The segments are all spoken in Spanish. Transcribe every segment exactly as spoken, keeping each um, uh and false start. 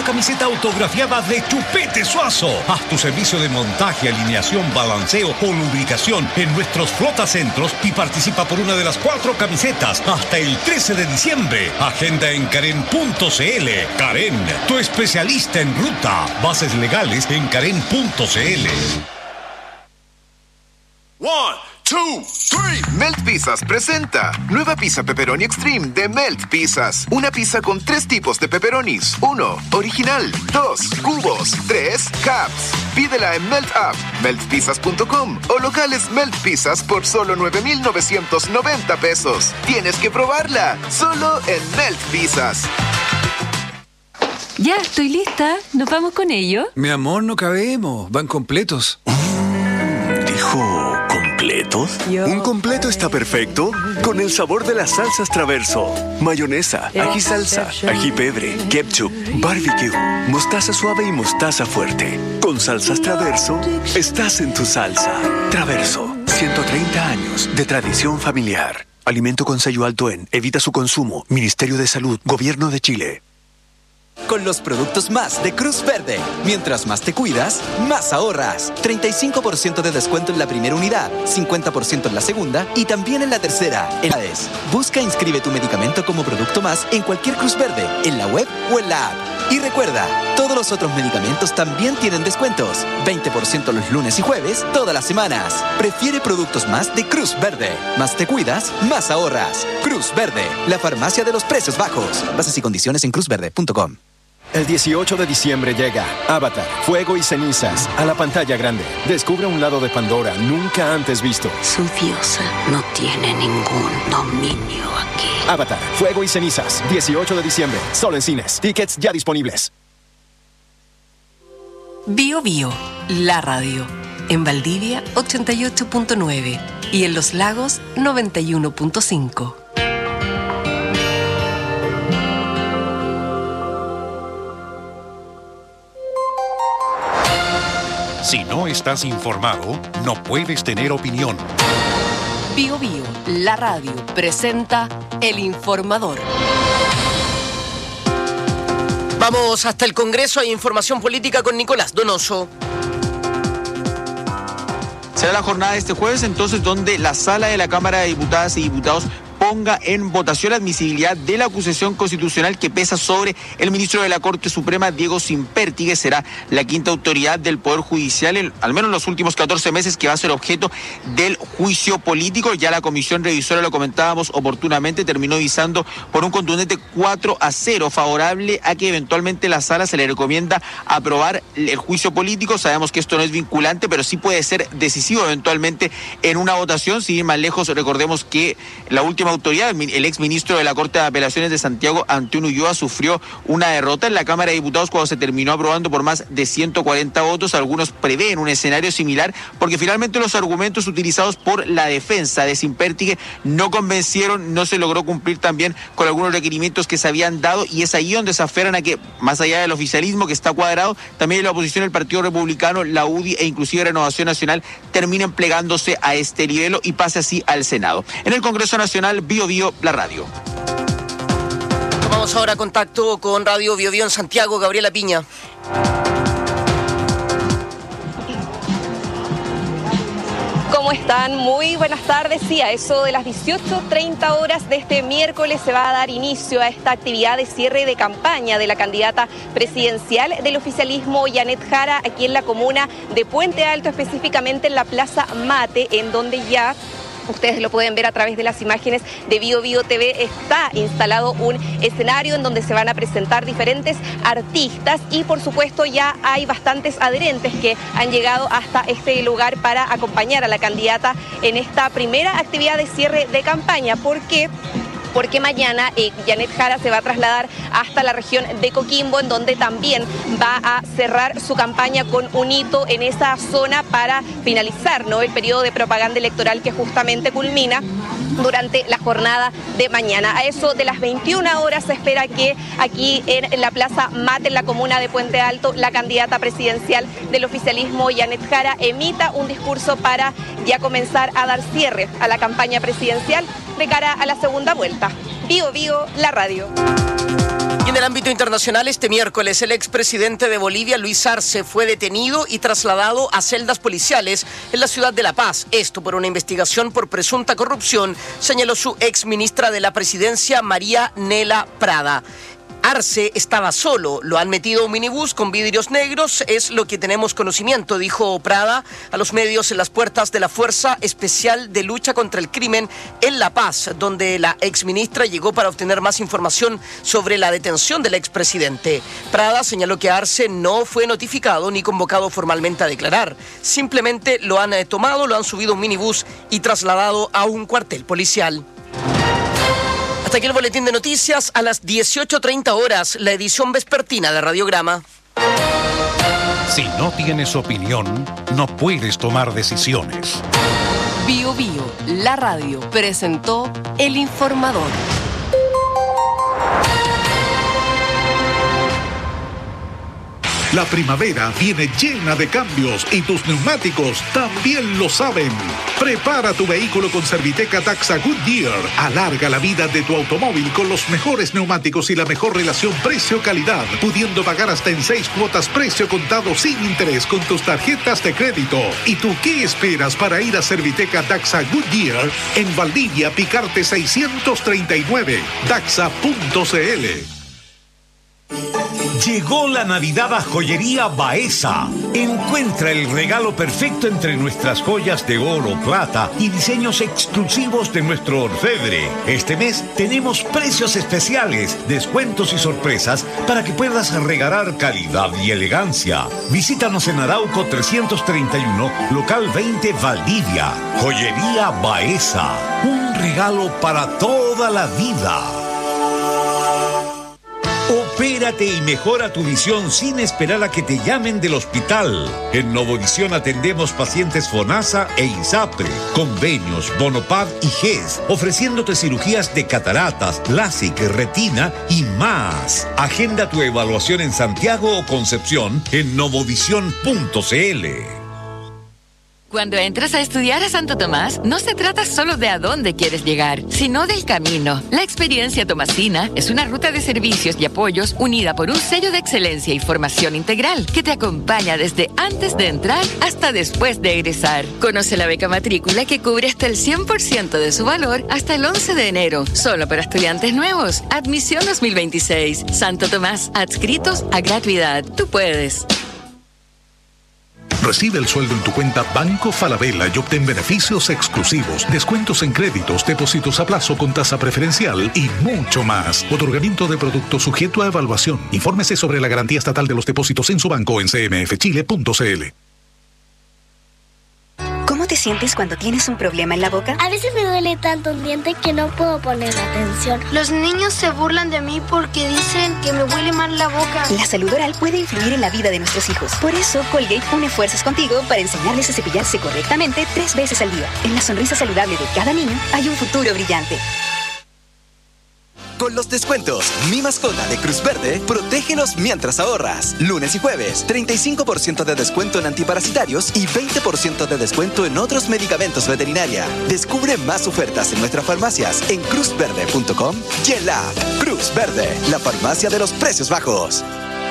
camiseta autografiada de Chupete Suazo. Haz tu servicio de montaje, alineación, balanceo o lubricación en nuestros flotacentros y participa por una de las cuatro camisetas hasta el trece de diciembre. Agenda en Karen punto c l. Karen, tu especialista en ruta. Bases legales en Karen punto c l. One, two, three. Melt Pizzas presenta nueva pizza pepperoni extreme de Melt Pizzas. Una pizza con tres tipos de pepperonis. Uno, original. Dos, cubos. Tres, caps. Pídela en Melt App, melt pizzas punto com o locales Melt Pizzas por solo nueve mil novecientos noventa pesos. Tienes que probarla, solo en Melt Pizzas. Ya, estoy lista. ¿Nos vamos con ello? Mi amor, no cabemos. Van completos. ¿Dijo completos? Yo. Un completo está perfecto con el sabor de las salsas Traverso. Mayonesa, ají salsa, ají pebre, ketchup, barbecue, mostaza suave y mostaza fuerte. Con salsas Traverso, estás en tu salsa. Traverso, ciento treinta años de tradición familiar. Alimento con sello alto en Evita su consumo. Ministerio de Salud, Gobierno de Chile. Con los productos más de Cruz Verde. Mientras más te cuidas, más ahorras. treinta y cinco por ciento de descuento en la primera unidad, cincuenta por ciento en la segunda y también en la tercera. En la es. Busca e inscribe tu medicamento como producto más en cualquier Cruz Verde, en la web o en la app. Y recuerda, todos los otros medicamentos también tienen descuentos. veinte por ciento los lunes y jueves, todas las semanas. Prefiere productos más de Cruz Verde. Más te cuidas, más ahorras. Cruz Verde, la farmacia de los precios bajos. Bases y condiciones en cruz verde punto com. El dieciocho de diciembre llega Avatar, Fuego y Cenizas a la pantalla grande. Descubre un lado de Pandora nunca antes visto. Su diosa no tiene ningún dominio aquí. Avatar, Fuego y Cenizas, dieciocho de diciembre, solo en cines. Tickets ya disponibles. Bio Bio, la radio. En Valdivia, ochenta y ocho punto nueve. Y en Los Lagos, noventa y uno punto cinco. Si no estás informado, no puedes tener opinión. Bio Bio, la radio, presenta El Informador. Vamos hasta el Congreso. Hay información política con Nicolás Donoso. Será la jornada de este jueves, entonces, donde la sala de la Cámara de Diputadas y Diputados ponga en votación la admisibilidad de la acusación constitucional que pesa sobre el ministro de la Corte Suprema, Diego Sínpertigue. Será la quinta autoridad del Poder Judicial, en, al menos en los últimos catorce meses, que va a ser objeto del juicio político. Ya la comisión revisora, lo comentábamos oportunamente, terminó visando por un contundente cuatro a cero favorable a que eventualmente la sala se le recomienda aprobar el juicio político. Sabemos que esto no es vinculante, pero sí puede ser decisivo eventualmente en una votación. Sin ir más lejos, recordemos que la última autoridad, el ex ministro de la Corte de Apelaciones de Santiago, Antonio Ulloa, sufrió una derrota en la Cámara de Diputados cuando se terminó aprobando por más de ciento cuarenta votos. Algunos prevén un escenario similar porque finalmente los argumentos utilizados por la defensa de Sínpertigue no convencieron, no se logró cumplir también con algunos requerimientos que se habían dado, y es ahí donde se aferran a que, más allá del oficialismo que está cuadrado, también la oposición, el Partido Republicano, la U D I e inclusive Renovación Nacional terminen plegándose a este nivel y pase así al Senado. En el Congreso Nacional, Bio Bio, la radio. Tomamos ahora contacto con Radio Bio Bio en Santiago. Gabriela Piña. ¿Cómo están? Muy buenas tardes. Sí, a eso de las dieciocho treinta horas de este miércoles se va a dar inicio a esta actividad de cierre de campaña de la candidata presidencial del oficialismo, Janet Jara, aquí en la comuna de Puente Alto, específicamente en la Plaza Mate, en donde ya ustedes lo pueden ver a través de las imágenes de Bio Bio T V. Está instalado un escenario en donde se van a presentar diferentes artistas y por supuesto ya hay bastantes adherentes que han llegado hasta este lugar para acompañar a la candidata en esta primera actividad de cierre de campaña. ¿Por qué? Porque mañana eh, Janet Jara se va a trasladar hasta la región de Coquimbo, en donde también va a cerrar su campaña con un hito en esa zona para finalizar, ¿no?, el periodo de propaganda electoral que justamente culmina durante la jornada de mañana. A eso de las veintiuna horas se espera que aquí en la Plaza Mate, en la comuna de Puente Alto, la candidata presidencial del oficialismo, Janet Jara, emita un discurso para ya comenzar a dar cierre a la campaña presidencial de cara a la segunda vuelta. Bio Bio, la radio. Y en el ámbito internacional, este miércoles, el expresidente de Bolivia, Luis Arce, fue detenido y trasladado a celdas policiales en la ciudad de La Paz. Esto por una investigación por presunta corrupción, señaló su exministra de la presidencia, María Nela Prada. Arce estaba solo, lo han metido a un minibús con vidrios negros, es lo que tenemos conocimiento, dijo Prada a los medios en las puertas de la Fuerza Especial de Lucha contra el Crimen en La Paz, donde la exministra llegó para obtener más información sobre la detención del expresidente. Prada señaló que Arce no fue notificado ni convocado formalmente a declarar, simplemente lo han eh, tomado, lo han subido a un minibús y trasladado a un cuartel policial. Hasta aquí el boletín de noticias. A las dieciocho treinta horas, la edición vespertina de Radiograma. Si no tienes opinión, no puedes tomar decisiones. Bio Bio, la radio, presentó El Informador. La primavera viene llena de cambios y tus neumáticos también lo saben. Prepara tu vehículo con Serviteca Daxa Goodyear. Alarga la vida de tu automóvil con los mejores neumáticos y la mejor relación precio-calidad, pudiendo pagar hasta en seis cuotas precio contado sin interés con tus tarjetas de crédito. ¿Y tú qué esperas para ir a Serviteca Daxa Goodyear en Valdivia, Picarte seiscientos treinta y nueve, daxa punto c l? Llegó la Navidad a Joyería Baeza. Encuentra el regalo perfecto entre nuestras joyas de oro, plata y diseños exclusivos de nuestro orfebre. Este mes tenemos precios especiales, descuentos y sorpresas para que puedas regalar calidad y elegancia. Visítanos en Arauco trescientos treinta y uno, local veinte, Valdivia. Joyería Baeza. Un regalo para toda la vida. Opérate y mejora tu visión sin esperar a que te llamen del hospital. En Novovisión atendemos pacientes FONASA e ISAPRE, convenios, Bonopad y G E S, ofreciéndote cirugías de cataratas, LASIK, retina y más. Agenda tu evaluación en Santiago o Concepción en novovisión punto c l. Cuando entras a estudiar a Santo Tomás, no se trata solo de a dónde quieres llegar, sino del camino. La experiencia tomasina es una ruta de servicios y apoyos unida por un sello de excelencia y formación integral que te acompaña desde antes de entrar hasta después de egresar. Conoce la beca matrícula que cubre hasta el cien por ciento de su valor hasta el once de enero, solo para estudiantes nuevos. Admisión dos mil veintiséis. Santo Tomás, adscritos a gratuidad. Tú puedes. Recibe el sueldo en tu cuenta Banco Falabella y obtén beneficios exclusivos, descuentos en créditos, depósitos a plazo con tasa preferencial y mucho más. Otorgamiento de productos sujeto a evaluación. Infórmese sobre la garantía estatal de los depósitos en su banco en c m f chile punto c l. ¿Cómo te sientes cuando tienes un problema en la boca? A veces me duele tanto un diente que no puedo poner atención. Los niños se burlan de mí porque dicen que me huele mal la boca. La salud oral puede influir en la vida de nuestros hijos. Por eso, Colgate une fuerzas contigo para enseñarles a cepillarse correctamente tres veces al día. En la sonrisa saludable de cada niño hay un futuro brillante. Con los descuentos Mi Mascota de Cruz Verde, protégenos mientras ahorras. Lunes y jueves, treinta y cinco por ciento de descuento en antiparasitarios y veinte por ciento de descuento en otros medicamentos veterinaria. Descubre más ofertas en nuestras farmacias en cruz verde punto com y en la app. Cruz Verde, la farmacia de los precios bajos.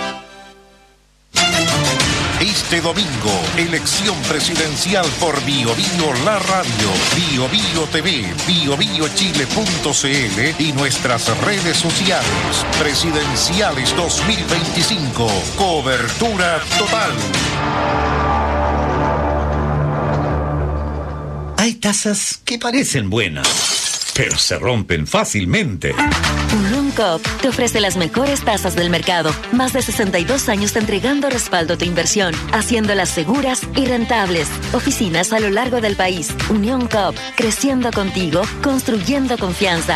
Este domingo, elección presidencial por Bio Bio La Radio, Bio Bio T V, bio bio chile punto c l y nuestras redes sociales. Presidenciales dos mil veinticinco. Cobertura total. Hay tazas que parecen buenas, pero se rompen fácilmente. Unión Coop te ofrece las mejores tasas del mercado. Más de sesenta y dos años entregando respaldo a tu inversión, haciéndolas seguras y rentables. Oficinas a lo largo del país. Unión Coop, creciendo contigo, construyendo confianza.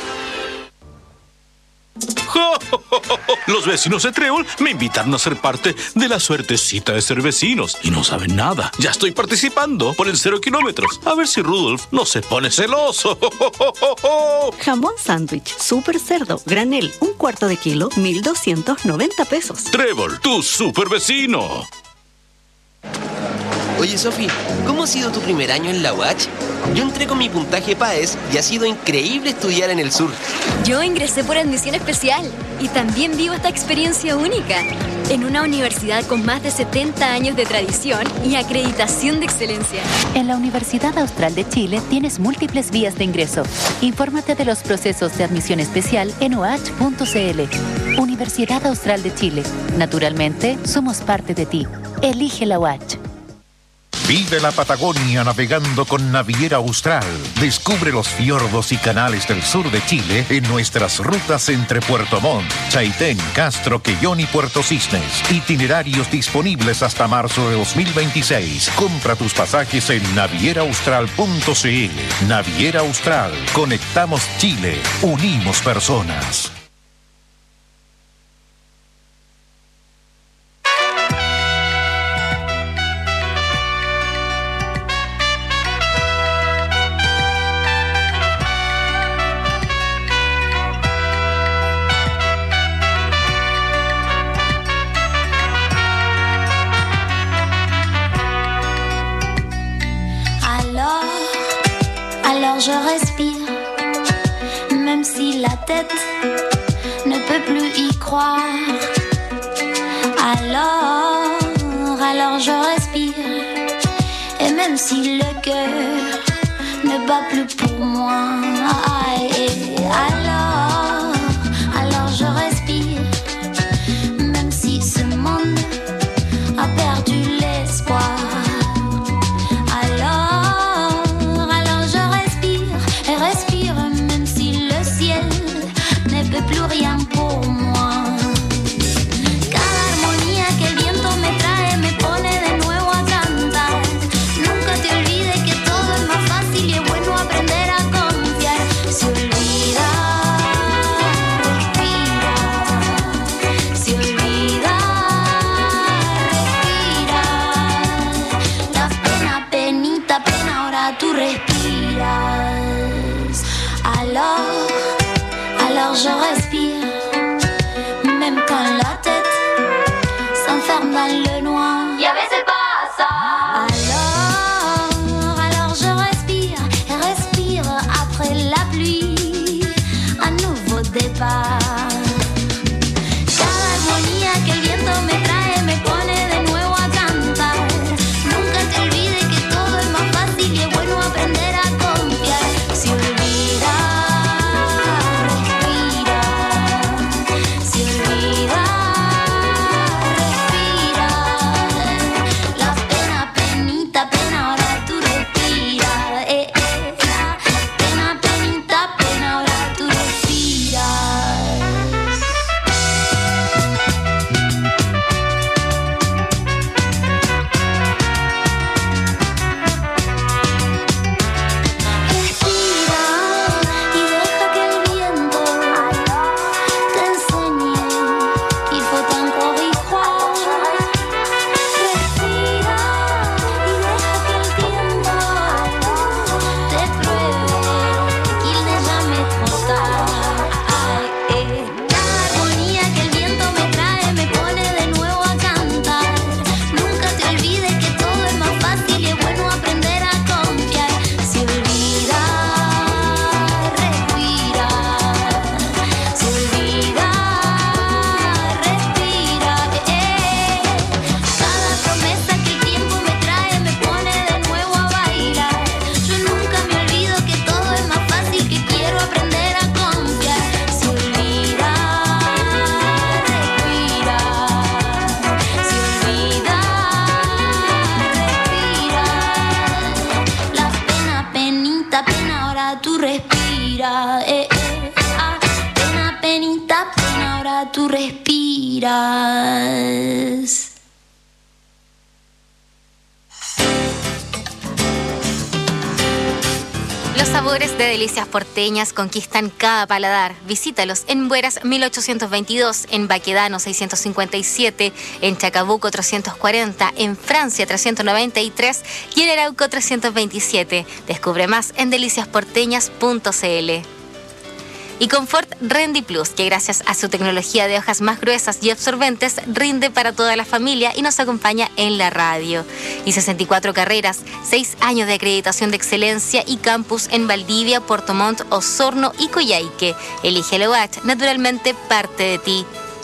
Los vecinos de Trébol me invitaron a ser parte de la suertecita de ser vecinos y no saben nada. Ya estoy participando por el cero kilómetros. A ver si Rudolf no se pone celoso. Jamón sándwich, super cerdo, granel, un cuarto de kilo, mil doscientos noventa pesos. Trébol, tu super vecino. Oye, Sofi, ¿cómo ha sido tu primer año en la U A C? Yo entré con mi puntaje PAES y ha sido increíble estudiar en el sur. Yo ingresé por admisión especial y también vivo esta experiencia única en una universidad con más de setenta años de tradición y acreditación de excelencia. En la Universidad Austral de Chile tienes múltiples vías de ingreso. Infórmate de los procesos de admisión especial en u a c punto c l. Universidad Austral de Chile. Naturalmente, somos parte de ti. Elige la U A C. Vive la Patagonia navegando con Naviera Austral. Descubre los fiordos y canales del sur de Chile en nuestras rutas entre Puerto Montt, Chaitén, Castro, Quellón y Puerto Cisnes. Itinerarios disponibles hasta marzo de dos mil veintiséis. Compra tus pasajes en naviera austral punto c l. Naviera Austral. Conectamos Chile. Unimos personas. Je respire, même si la tête ne peut plus y croire. Alors, alors je respire, et même si le cœur ne bat plus pour moi. Alors, alors je respire, même si ce monde a perdu l'espoir. Plus rien pour moi. Cada armonía que el viento me trae me pone de nuevo a cantar. Nunca te olvides que todo es más fácil y es bueno aprender a confiar. Se olvida, respira. Se olvida, respira. La pena, penita, pena, ahora tú respiras. Alors Alors je respire, même quand la tête s'enferme dans le noir. Y a veces pasa. Alors, alors je respire, et respire après la pluie, un nouveau départ. Cada armonía que el viento me trae me pone de nuevo a cantar. Nunca te olvides que todo es más fácil y es bueno aprender a confiar. Se olvida. Tú respiras. Los sabores de Delicias Porteñas conquistan cada paladar. Visítalos en Bueras mil ochocientos veintidós, en Baquedano seiscientos cincuenta y siete, en Chacabuco trescientos cuarenta, en Francia trescientos noventa y tres y en Arauco trescientos veintisiete. Descubre más en delicias porteñas punto c l. Y Confort Rendi Plus, que gracias a su tecnología de hojas más gruesas y absorbentes, rinde para toda la familia y nos acompaña en la radio. Y sesenta y cuatro carreras, seis años de acreditación de excelencia y campus en Valdivia, Puerto Montt, Osorno y Coyhaique. Elige la U H, naturalmente parte de ti.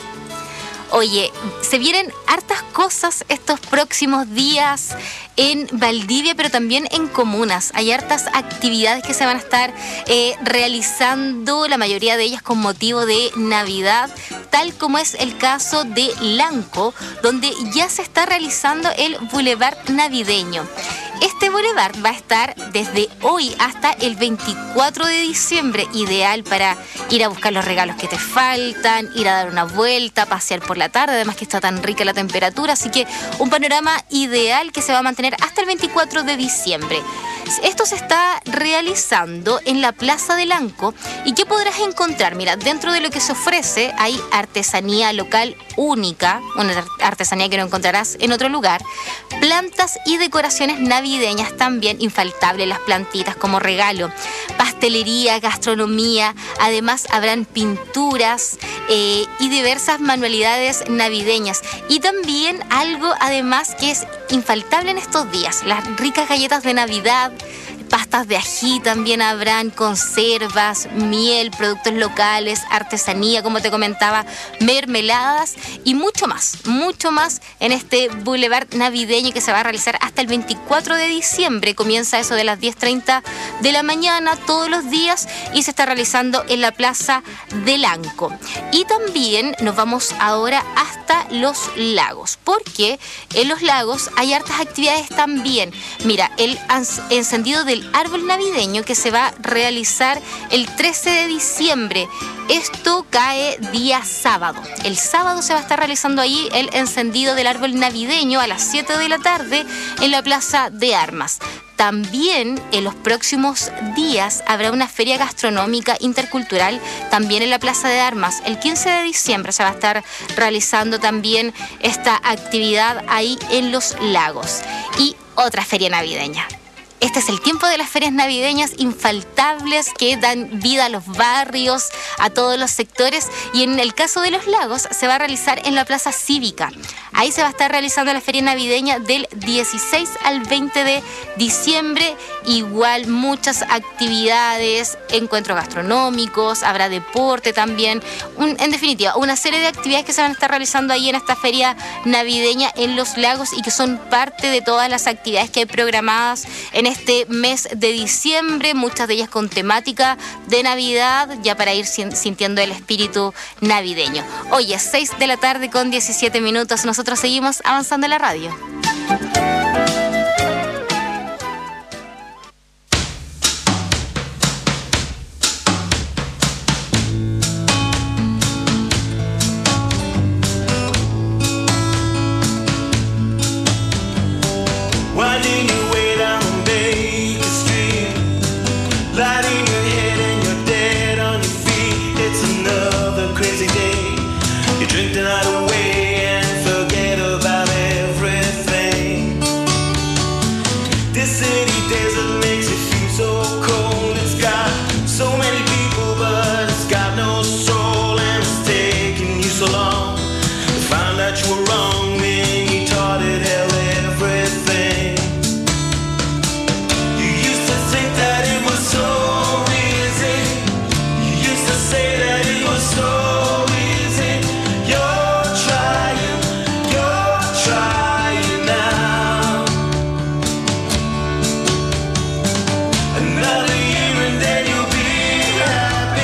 Oye, se vienen hartas cosas estos próximos días en Valdivia, pero también en comunas. Hay hartas actividades que se van a estar eh, realizando, la mayoría de ellas con motivo de Navidad, tal como es el caso de Lanco, donde ya se está realizando el Boulevard Navideño. Este boulevard va a estar desde hoy hasta el veinticuatro de diciembre, ideal para ir a buscar los regalos que te faltan, ir a dar una vuelta, pasear por la tarde, además que está tan rica la temperatura, así que un panorama ideal que se va a mantener hasta el veinticuatro de diciembre. Esto se está realizando en la Plaza del Lanco. ¿Y qué podrás encontrar? Mira, dentro de lo que se ofrece hay artesanía local única, una artesanía que no encontrarás en otro lugar, plantas y decoraciones navideñas también, infaltables las plantitas como regalo, pastelería, gastronomía, además habrán pinturas eh, y diversas manualidades navideñas. Y también algo además que es infaltable en estos días, las ricas galletas de Navidad, pastas de ají también habrán, conservas, miel, productos locales, artesanía, como te comentaba, mermeladas y mucho más, mucho más en este Boulevard Navideño que se va a realizar hasta el veinticuatro de diciembre. Comienza eso de las diez treinta de la mañana todos los días y se está realizando en la Plaza del Lanco. Y también nos vamos ahora hasta Los Lagos, porque en Los Lagos hay hartas actividades también. Mira, el encendido del árbol navideño que se va a realizar el trece de diciembre. Esto cae día sábado. El sábado se va a estar realizando ahí el encendido del árbol navideño a las siete de la tarde en la Plaza de Armas. También en los próximos días habrá una feria gastronómica intercultural también en la Plaza de Armas. El quince de diciembre se va a estar realizando también esta actividad ahí en Los Lagos. Y otra feria navideña. Este es el tiempo de las ferias navideñas infaltables que dan vida a los barrios, a todos los sectores, y en el caso de Los Lagos se va a realizar en la Plaza Cívica. Ahí se va a estar realizando la feria navideña del dieciséis al veinte de diciembre. Igual muchas actividades, encuentros gastronómicos, habrá deporte también. Un, en definitiva, una serie de actividades que se van a estar realizando ahí en esta feria navideña en Los Lagos y que son parte de todas las actividades que hay programadas en este mes de diciembre, muchas de ellas con temática de Navidad, ya para ir sintiendo el espíritu navideño. Hoy es seis de la tarde con diecisiete minutos. Nosotros seguimos avanzando en la radio.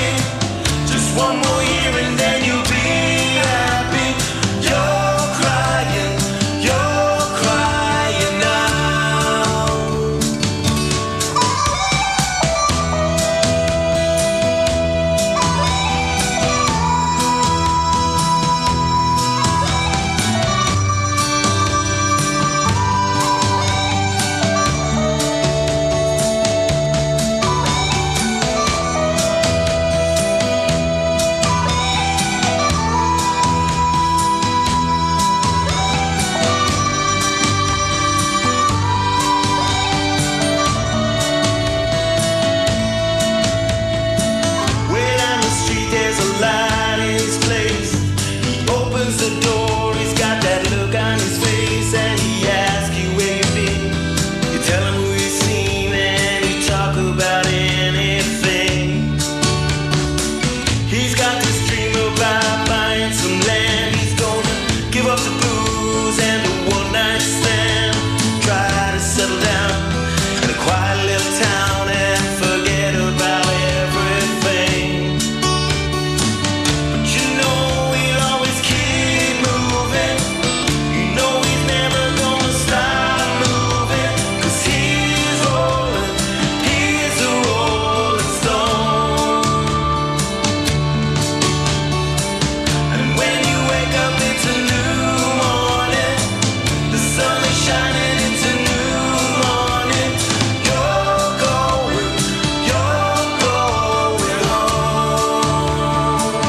One more year and then you'll be happy. You'll cry. booze and a one-night stand. Try to settle down in a quiet little town and forget about everything. But you know we'll always keep moving. You know he's never gonna stop moving. 'Cause he's rolling, he's a rolling stone. And when you wake up it's a new morning. The sun is shining, it's a new morning. You're going, you're going home.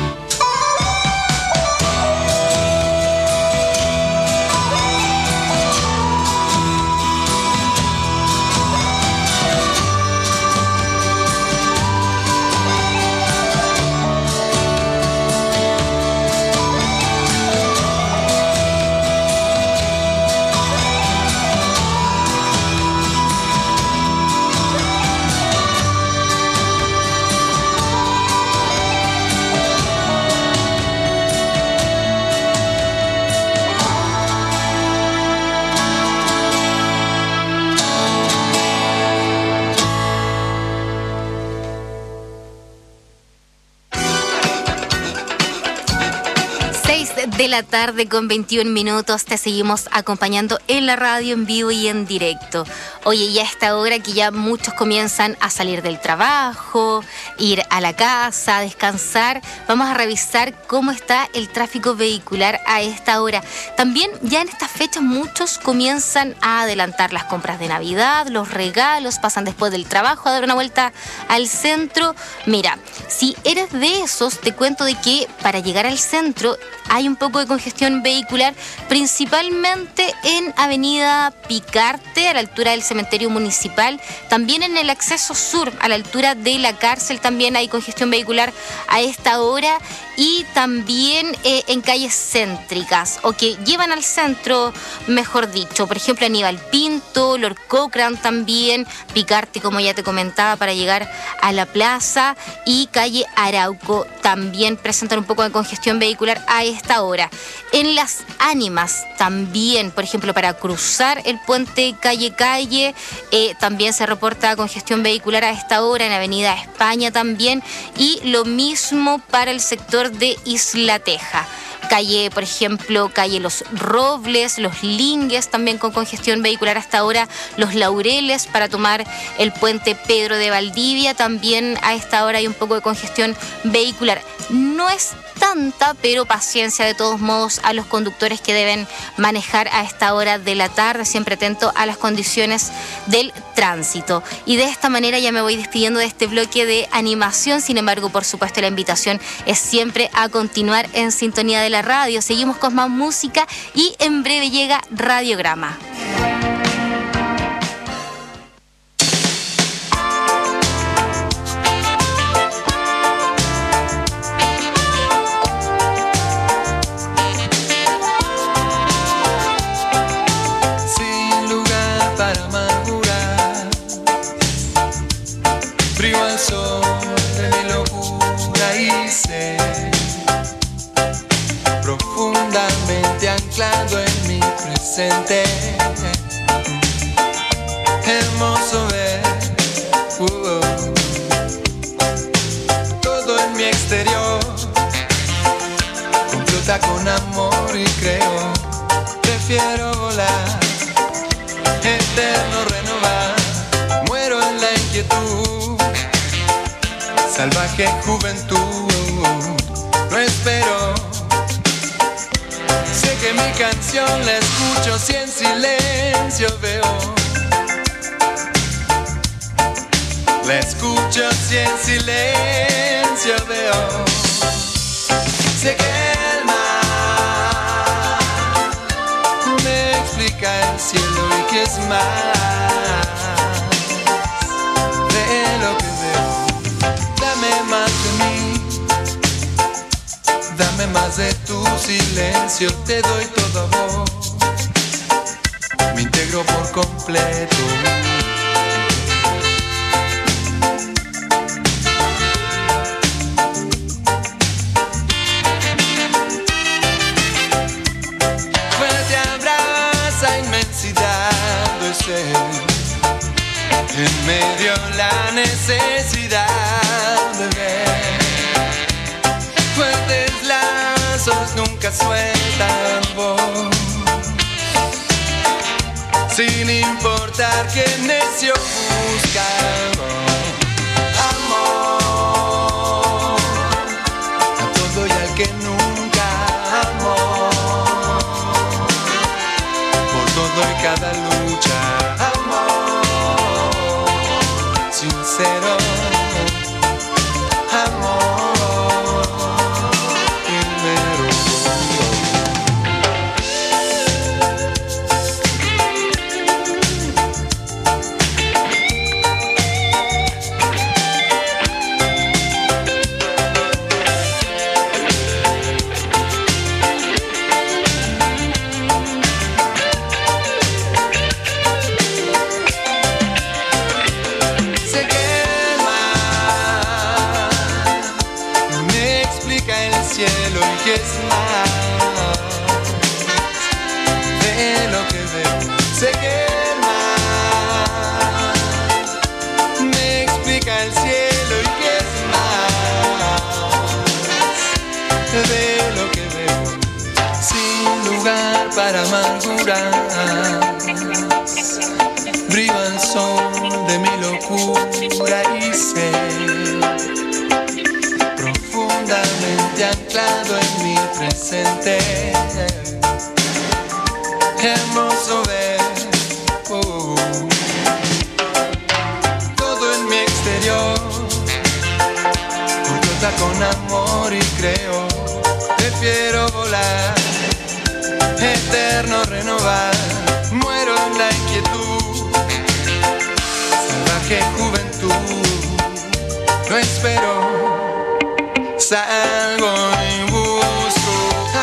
De la tarde con veintiún minutos, te seguimos acompañando en la radio, en vivo y en directo. Oye, ya a esta hora que ya muchos comienzan a salir del trabajo, ir a la casa, a descansar, vamos a revisar cómo está el tráfico vehicular a esta hora. También ya en estas fechas muchos comienzan a adelantar las compras de Navidad, los regalos, pasan después del trabajo a dar una vuelta al centro. Mira, si eres de esos, te cuento de que para llegar al centro hay un poco de congestión vehicular, principalmente en Avenida Picarte, a la altura del cementerio municipal. También en el acceso sur, a la altura de la cárcel, también hay congestión vehicular a esta hora. Y también eh, en calles céntricas, o que llevan al centro, mejor dicho. Por ejemplo, Aníbal Pinto, Lord Cochrane también, Picarte, como ya te comentaba, para llegar a la plaza. Y calle Arauco también presentan un poco de congestión vehicular a esta hora. En Las Ánimas también, por ejemplo, para cruzar el puente calle-calle, eh, también se reporta congestión vehicular a esta hora, en Avenida España también. Y lo mismo para el sector de Isla Teja. Calle, por ejemplo, calle Los Robles, Los Lingues, también con congestión vehicular hasta ahora. Los Laureles, para tomar el puente Pedro de Valdivia, también a esta hora hay un poco de congestión vehicular. No es tanta, pero paciencia de todos modos a los conductores que deben manejar a esta hora de la tarde, siempre atento a las condiciones del tránsito. Y de esta manera ya me voy despidiendo de este bloque de animación. Sin embargo, por supuesto, la invitación es siempre a continuar en sintonía de la radio. Seguimos con más música y en breve llega Radiograma. Profundamente anclado en mi presente, hermoso ver uh, uh, todo en mi exterior complota con amor y creo, prefiero volar, eterno renovar, muero en la inquietud, salvaje juventud, no espero. Sé que mi canción la escucho si en silencio veo. La escucho si en silencio veo. Sé que el mar me explica el cielo y que es más de lo que veo. Dame más de mí. Dame más de tu silencio, te doy todo a vos. Me integro por completo. Fue ser. En medio la necesidad de ver. Fuertes lazos nunca sueltan voz. Sin importar qué necio busca. Amor a todo y al que nunca amó. Por todo y cada lucha. Amor sincero. Amor primero. Que es más de lo que veo. Sé que el mar me explica el cielo y que es más de lo que veo. Sin lugar para amarguras, brilla el sol de mi locura y sé profundamente anclado en mi presente. Hermoso ver oh, todo en mi exterior. Brota con amor y creo. Prefiero volar, eterno renovar. Muero en la inquietud, salvaje juventud. No espero. Salgo y busco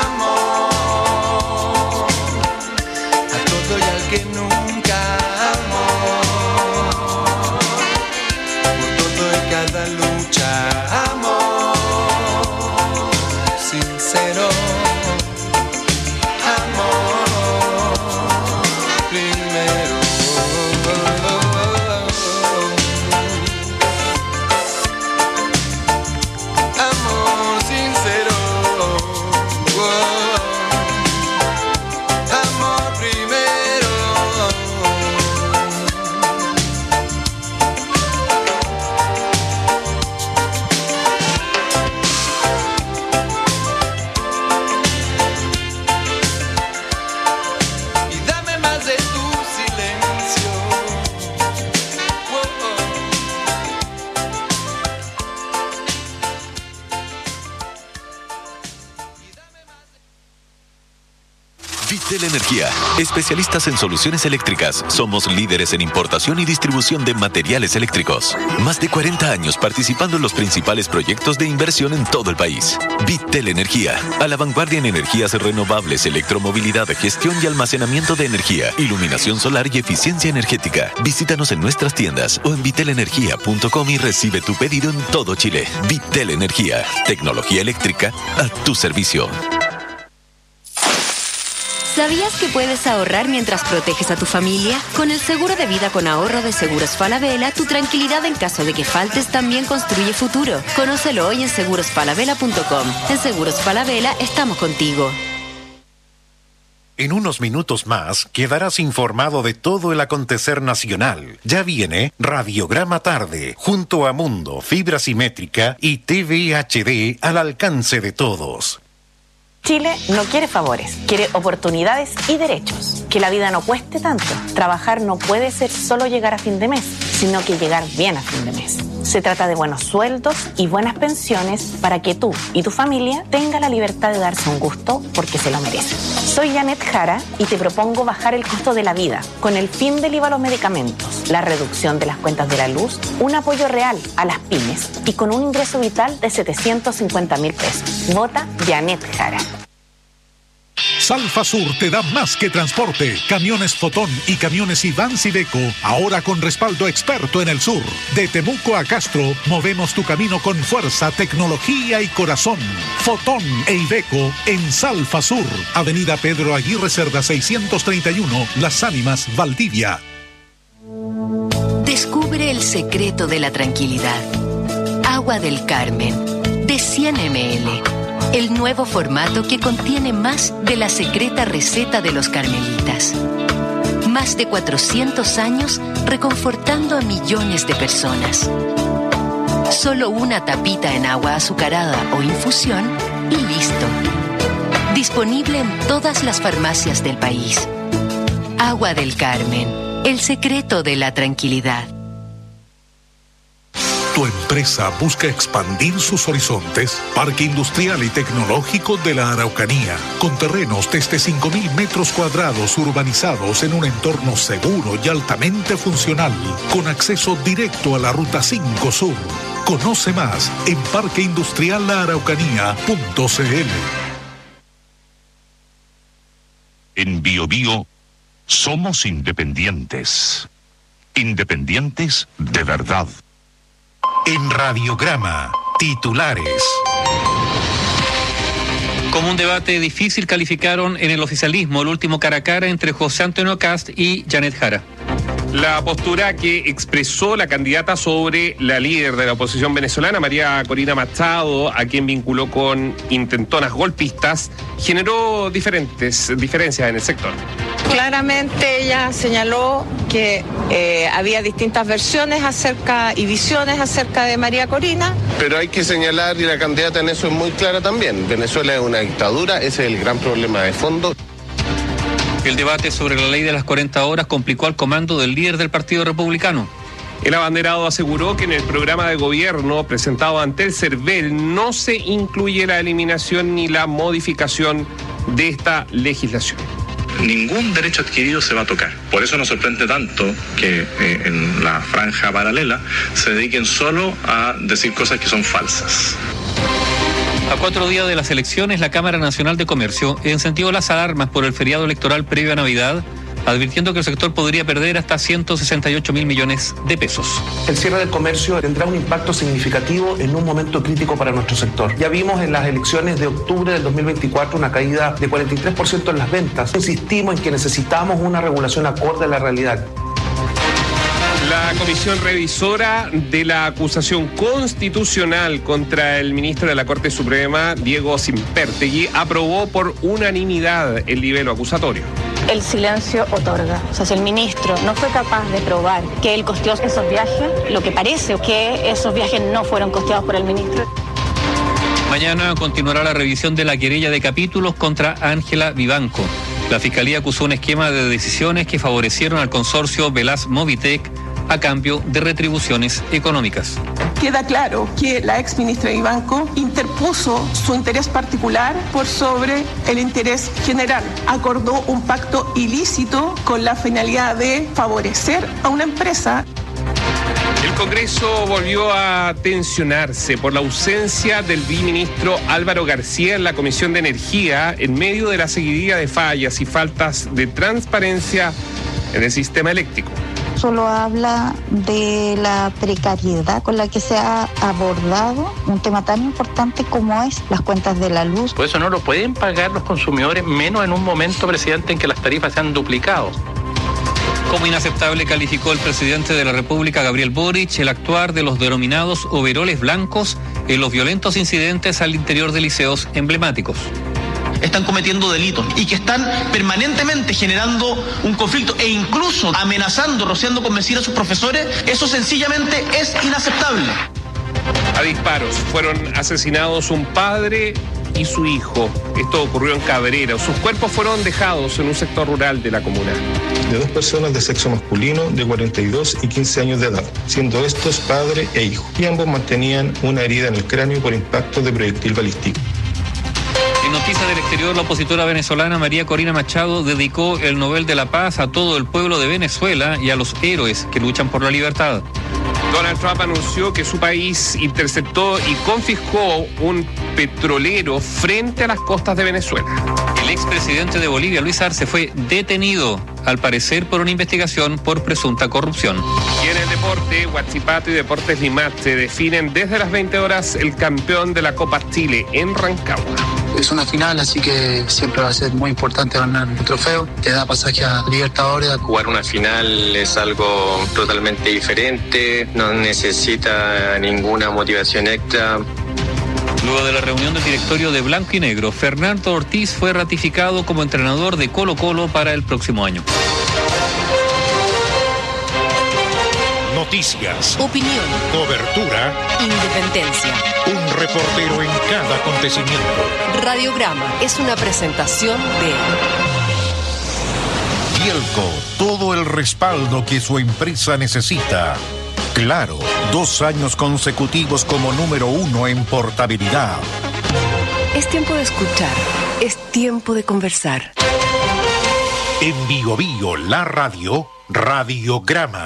amor a todo y al que nunca amó. Por todo y cada lucha, amor sincero. Amor primero. Vitel Energía, especialistas en soluciones eléctricas. Somos líderes en importación y distribución de materiales eléctricos. Más de cuarenta años participando en los principales proyectos de inversión en todo el país. Vitel Energía, a la vanguardia en energías renovables, electromovilidad, gestión y almacenamiento de energía, iluminación solar y eficiencia energética. Visítanos en nuestras tiendas o en vitel energía punto com y recibe tu pedido en todo Chile. Vitel Energía, tecnología eléctrica a tu servicio. ¿Sabías que puedes ahorrar mientras proteges a tu familia? Con el seguro de vida con ahorro de Seguros Falabella, tu tranquilidad en caso de que faltes también construye futuro. Conócelo hoy en seguros falabella punto com. En Seguros Falabella estamos contigo. En unos minutos más quedarás informado de todo el acontecer nacional. Ya viene Radiograma Tarde, junto a Mundo, Fibra Simétrica y T V H D al alcance de todos. Chile no quiere favores, quiere oportunidades y derechos. Que la vida no cueste tanto. Trabajar no puede ser solo llegar a fin de mes, sino que llegar bien a fin de mes. Se trata de buenos sueldos y buenas pensiones para que tú y tu familia tengan la libertad de darse un gusto porque se lo merecen. Soy Janet Jara y te propongo bajar el costo de la vida con el fin del I V A a los medicamentos, la reducción de las cuentas de la luz, un apoyo real a las pymes y con un ingreso vital de setecientos cincuenta mil pesos. Vota Janet Jara. Salfa Sur te da más que transporte. Camiones Fotón y camiones Ivans Iveco, ahora con respaldo experto en el sur. De Temuco a Castro, movemos tu camino con fuerza, tecnología y corazón. Fotón e Iveco en Salfa Sur, Avenida Pedro Aguirre Cerda seiscientos treinta y uno, Las Ánimas, Valdivia. Descubre el secreto de la tranquilidad. Agua del Carmen, de cien mililitros. El nuevo formato que contiene más de la secreta receta de los carmelitas. Más de cuatrocientos años reconfortando a millones de personas. Solo una tapita en agua azucarada o infusión y listo. Disponible en todas las farmacias del país. Agua del Carmen, el secreto de la tranquilidad. Tu empresa busca expandir sus horizontes. Parque Industrial y Tecnológico de la Araucanía, con terrenos desde cinco mil metros cuadrados urbanizados en un entorno seguro y altamente funcional, con acceso directo a la Ruta cinco Sur. Conoce más en parque industrial la araucanía punto c l. En Bio Bio somos independientes. Independientes de verdad. En Radiograma, titulares. Como un debate difícil calificaron en el oficialismo el último cara a cara entre José Antonio Kast y Janet Jara. La postura que expresó la candidata sobre la líder de la oposición venezolana, María Corina Machado, a quien vinculó con intentonas golpistas, generó diferentes diferencias en el sector. Claramente ella señaló que eh, había distintas versiones acerca y visiones acerca de María Corina. Pero hay que señalar, y la candidata en eso es muy clara también, Venezuela es una dictadura, ese es el gran problema de fondo. El debate sobre la ley de las cuarenta horas complicó al comando del líder del Partido Republicano. El abanderado aseguró que en el programa de gobierno presentado ante el CERVEL no se incluye la eliminación ni la modificación de esta legislación. Ningún derecho adquirido se va a tocar. Por eso nos sorprende tanto que eh, en la franja paralela se dediquen solo a decir cosas que son falsas. A cuatro días de las elecciones, la Cámara Nacional de Comercio encendió las alarmas por el feriado electoral previo a Navidad, advirtiendo que el sector podría perder hasta ciento sesenta y ocho mil millones de pesos. El cierre del comercio tendrá un impacto significativo en un momento crítico para nuestro sector. Ya vimos en las elecciones de octubre del dos mil veinticuatro una caída de cuarenta y tres por ciento en las ventas. Insistimos en que necesitamos una regulación acorde a la realidad. La comisión revisora de la acusación constitucional contra el ministro de la Corte Suprema, Diego Simpertegui, aprobó por unanimidad el libelo acusatorio. El silencio otorga. O sea, si el ministro no fue capaz de probar que él costeó esos viajes, lo que parece es que esos viajes no fueron costeados por el ministro. Mañana continuará la revisión de la querella de capítulos contra Ángela Vivanco. La Fiscalía acusó un esquema de decisiones que favorecieron al consorcio Velas Movitec a cambio de retribuciones económicas. Queda claro que la ex ministra Vivanco interpuso su interés particular por sobre el interés general. Acordó un pacto ilícito con la finalidad de favorecer a una empresa. El Congreso volvió a tensionarse por la ausencia del viceministro Álvaro García en la Comisión de Energía en medio de la seguidilla de fallas y faltas de transparencia en el sistema eléctrico. Solo habla de la precariedad con la que se ha abordado un tema tan importante como es las cuentas de la luz. Por eso no lo pueden pagar los consumidores, menos en un momento, presidente, en que las tarifas se han duplicado. Como inaceptable calificó el presidente de la República, Gabriel Boric, el actuar de los denominados overoles blancos en los violentos incidentes al interior de liceos emblemáticos. Están cometiendo delitos y que están permanentemente generando un conflicto e incluso amenazando, rociando con benzina a sus profesores, eso sencillamente es inaceptable. A disparos fueron asesinados un padre y su hijo. Esto ocurrió en Cabrera. Sus cuerpos fueron dejados en un sector rural de la comuna. De dos personas de sexo masculino de cuarenta y dos y quince años de edad, siendo estos padre e hijo, y ambos mantenían una herida en el cráneo por impacto de proyectil balístico. En noticias del exterior, la opositora venezolana María Corina Machado dedicó el Nobel de la Paz a todo el pueblo de Venezuela y a los héroes que luchan por la libertad. Donald Trump anunció que su país interceptó y confiscó un petrolero frente a las costas de Venezuela. El expresidente de Bolivia, Luis Arce, fue detenido, al parecer por una investigación por presunta corrupción. Y en el deporte, Huachipato y Deportes Limache definen desde las veinte horas el campeón de la Copa Chile en Rancagua. es una final, así que siempre va a ser muy importante ganar el trofeo. Te da pasaje a Libertadores. Jugar una final es algo totalmente diferente, no necesita ninguna motivación extra. Luego de la reunión del directorio de Blanco y Negro, Fernando Ortiz fue ratificado como entrenador de Colo-Colo para el próximo año. Noticias, opinión, cobertura, independencia. Un reportero en cada acontecimiento. Radiograma es una presentación de Bielco, todo el respaldo que su empresa necesita. Claro, dos años consecutivos como número uno en portabilidad. Es tiempo de escuchar, es tiempo de conversar. En Bio Bio, la radio, Radiograma.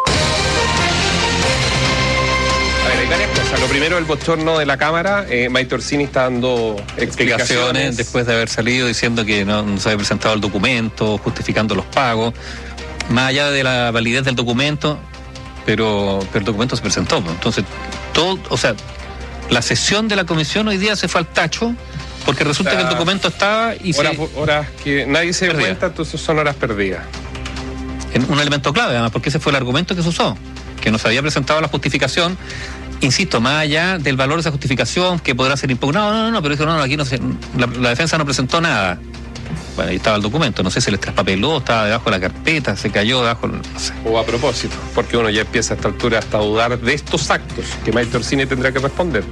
Hay varias cosas. Lo primero, el bochorno de la Cámara. Eh, Maite Orsini está dando explicaciones. explicaciones después de haber salido diciendo que no, no se había presentado el documento, justificando los pagos. Más allá de la validez del documento, pero, pero el documento se presentó. Entonces, todo, o sea, la sesión de la comisión hoy día se fue al tacho, porque resulta o sea, que el documento estaba y horas, se... Horas que nadie se dio cuenta, entonces son horas perdidas. En un elemento clave, además, porque ese fue el argumento que se usó, que no se había presentado la justificación. Insisto, más allá del valor de esa justificación, que podrá ser impugnado, no, no, no, pero dijo, no, no, aquí no se, la, la defensa no presentó nada. Bueno, ahí estaba el documento, no sé si les traspapeló, estaba debajo de la carpeta, se cayó debajo, no sé. O a propósito, porque uno ya empieza a esta altura hasta a dudar de estos actos que Maite Orsini tendrá que responder.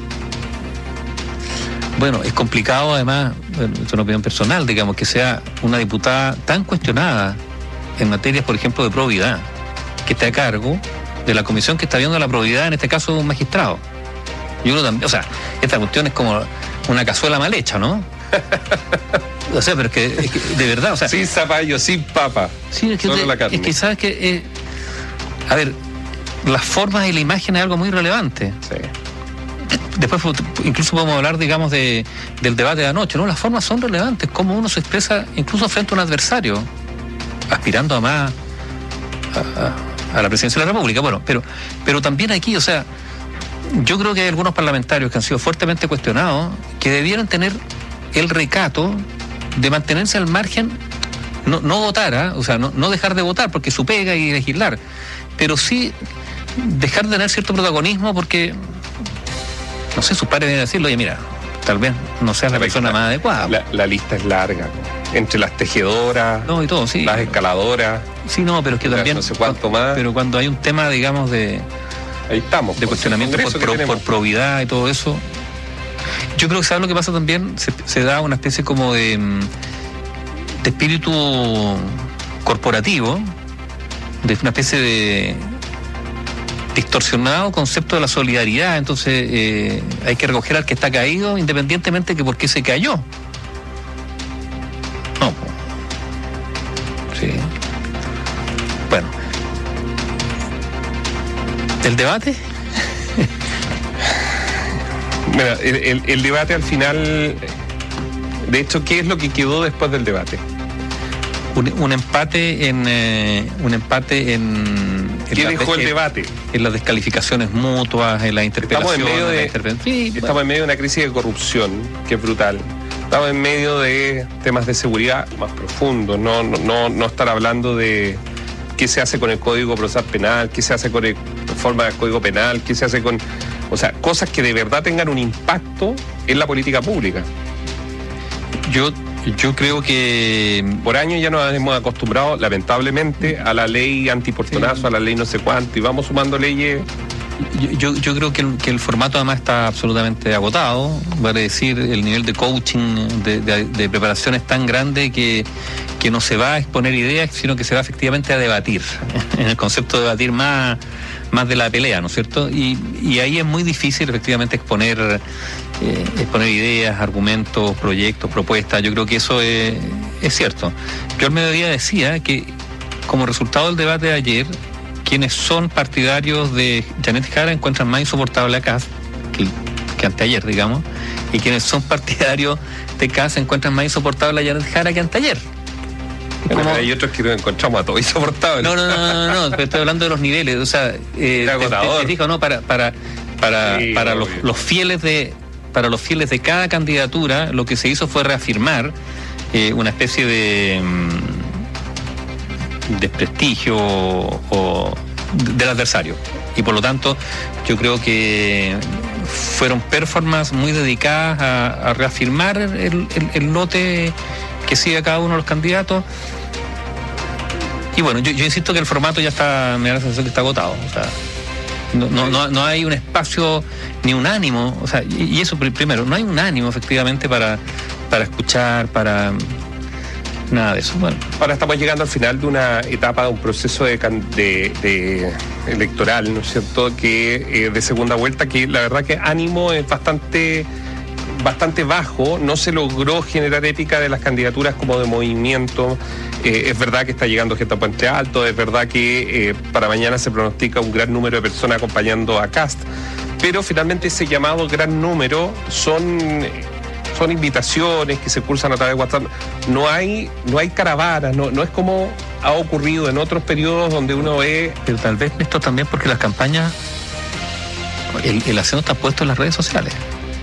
Bueno, es complicado además, es una opinión personal, digamos, que sea una diputada tan cuestionada en materias, por ejemplo, de probidad, que esté a cargo de la comisión que está viendo la probidad, en este caso de un magistrado. Y uno también, o sea, esta cuestión es como una cazuela mal hecha, ¿no? O sea, pero es que, es que de verdad, o sea... Sin zapallo, sin papa. Sí, es que, solo te, la carne. Es que sabes que... Eh, a ver, las formas y la imagen es algo muy relevante. Sí. Después incluso podemos hablar, digamos, de, del debate de anoche, ¿no? Las formas son relevantes, cómo uno se expresa incluso frente a un adversario, aspirando a más... A, a, a la presidencia de la República, bueno, pero, pero también aquí, o sea, yo creo que hay algunos parlamentarios que han sido fuertemente cuestionados que debieran tener el recato de mantenerse al margen, no, no votar, ¿eh? O sea, no, no dejar de votar porque su pega y legislar, pero sí dejar de tener cierto protagonismo porque, no sé, sus padres deben decirlo, oye, mira, tal vez no seas la, la persona más adecuada. La, la lista es larga, entre las tejedoras, no, y todo, sí, las escaladoras. Sí, no, pero es que también... No sé cuánto más. Pero cuando hay un tema, digamos, de... Ahí estamos. De cuestionamiento por, por, por probidad y todo eso. Yo creo que, ¿sabes lo que pasa también? Se, se da una especie como de... de espíritu corporativo, de una especie de distorsionado concepto de la solidaridad. Entonces, eh, hay que recoger al que está caído, independientemente de que por qué se cayó. No, sí. Bueno, ¿el debate? Mira, el, el, el debate al final, de hecho, ¿qué es lo que quedó después del debate? Un, un empate en eh, un empate en, en ¿qué dejó el debate? En las descalificaciones mutuas, en la interpelación. Estamos en medio de, interpe- sí, estamos bueno. en medio de una crisis de corrupción que es brutal. Estamos en medio de temas de seguridad más profundos. No, no, no, no estar hablando de qué se hace con el Código Procesal Penal, qué se hace con la reforma del Código Penal, qué se hace con... O sea, cosas que de verdad tengan un impacto en la política pública. Yo, yo creo que... Por años ya nos hemos acostumbrado, lamentablemente, a la ley antiportonazo, sí, a la ley no sé cuánto, y vamos sumando leyes... Yo, yo creo que el, que el formato además está absolutamente agotado, vale decir, el nivel de coaching, de, de, de preparación es tan grande que, que no se va a exponer ideas, sino que se va efectivamente a debatir, en el concepto de debatir más, más de la pelea, ¿no es cierto? Y, y ahí es muy difícil efectivamente exponer, eh, exponer ideas, argumentos, proyectos, propuestas. Yo creo que eso es, es cierto. Yo al mediodía decía que como resultado del debate de ayer, quienes son partidarios de Janet Jara encuentran más insoportable a Kast que, que anteayer, digamos, y quienes son partidarios de Kast encuentran más insoportable a Janet Jara que anteayer. Bueno, como... Hay otros que nos encontramos a todos insoportables. No, no, no, no, no, no, pero estoy hablando de los niveles, o sea, eh, te, te, te digo, no, para, para, para, sí, para los, los fieles de para los fieles de cada candidatura, lo que se hizo fue reafirmar eh, una especie de mm, desprestigio o, o del adversario. Y por lo tanto, yo creo que fueron performances muy dedicadas a, a reafirmar el, el, el lote que sigue cada uno de los candidatos. Y bueno, yo, yo insisto que el formato ya está, me da la sensación que está agotado. O sea, no, no, no, no hay un espacio ni un ánimo, o sea, y, y eso primero, no hay un ánimo efectivamente para, para escuchar, para nada de eso. Bueno, ahora estamos llegando al final de una etapa, de un proceso de, de, de electoral, ¿no es cierto?, que eh, de segunda vuelta, que la verdad que ánimo es bastante bastante bajo, no se logró generar épica de las candidaturas como de movimiento. Eh, es verdad que está llegando gente a Puente Alto, es verdad que eh, para mañana se pronostica un gran número de personas acompañando a Kast, pero finalmente ese llamado gran número son, son invitaciones que se cursan a través de WhatsApp. No hay, no hay caravanas, no, no es como ha ocurrido en otros periodos donde uno ve... Pero tal vez esto también porque las campañas, el, el acento está puesto en las redes sociales.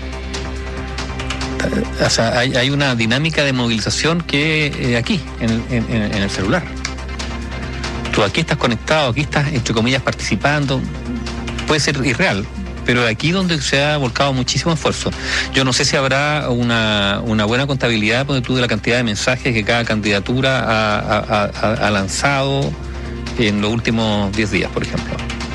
O sea, hay, hay una dinámica de movilización que eh, aquí, en, en, en el celular. Tú aquí estás conectado, aquí estás, entre comillas, participando. Puede ser irreal, pero aquí donde se ha volcado muchísimo esfuerzo. Yo no sé si habrá una, una buena contabilidad de la cantidad de mensajes que cada candidatura ha, ha, ha, ha lanzado en los últimos diez días, por ejemplo.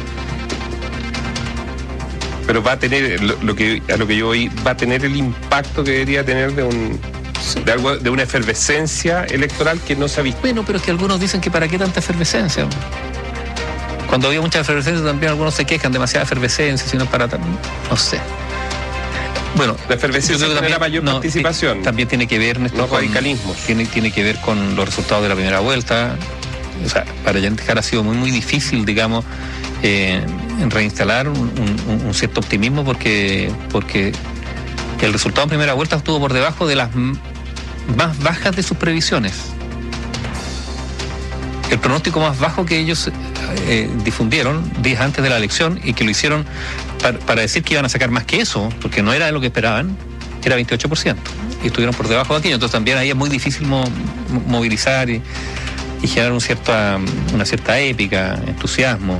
Pero va a tener, lo, lo que a lo que yo oí, va a tener el impacto que debería tener de un de algo de una efervescencia electoral que no se ha visto. Bueno, pero es que algunos dicen que para qué tanta efervescencia. Cuando había mucha efervescencia también algunos se quejan, demasiada efervescencia, sino para no sé. Bueno, la efervescencia genera mayor no, participación. También tiene que ver no con radicalismos. Tiene, tiene que ver con los resultados de la primera vuelta. O sea, para Yandejar ha sido muy muy difícil, digamos, eh, reinstalar un, un, un cierto optimismo porque porque el resultado en primera vuelta estuvo por debajo de las m- más bajas de sus previsiones. El pronóstico más bajo que ellos eh, difundieron días antes de la elección y que lo hicieron para, para decir que iban a sacar más que eso, porque no era lo que esperaban, era veintiocho por ciento y estuvieron por debajo de aquello. Entonces también ahí es muy difícil mo- movilizar y, y generar un cierta, una cierta épica, entusiasmo.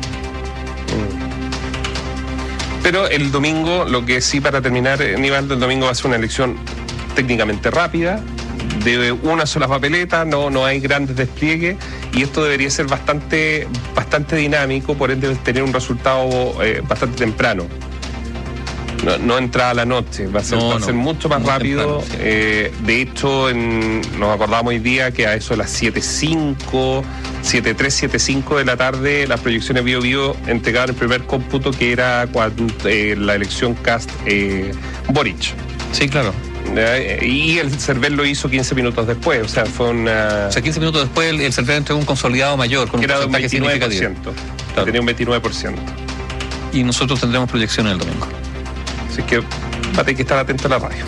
Pero el domingo, lo que sí, para terminar, Nivaldo, el domingo va a ser una elección técnicamente rápida, de una sola papeleta, no, no hay grandes despliegues, y esto debería ser bastante, bastante dinámico, por ende tener un resultado eh, bastante temprano. No, no entrada a la noche, va a ser, no, va a ser no, mucho más rápido. Temprano, sí. eh, de hecho, en, nos acordamos hoy día que a eso de las siete cinco, siete tres, siete cinco de la tarde, las proyecciones Bio Bio entregaron el primer cómputo, que era cuando, eh, la elección Kast eh, Boric. Sí, claro. Eh, y el Cervel lo hizo quince minutos después, o sea, fue una... O sea, quince minutos después el, el Cervel entregó un consolidado mayor, con un era de un veintinueve por ciento. Claro. Tenía un veintinueve por ciento. Y nosotros tendremos proyección el domingo. Así que va a tener que estar atento a la radio.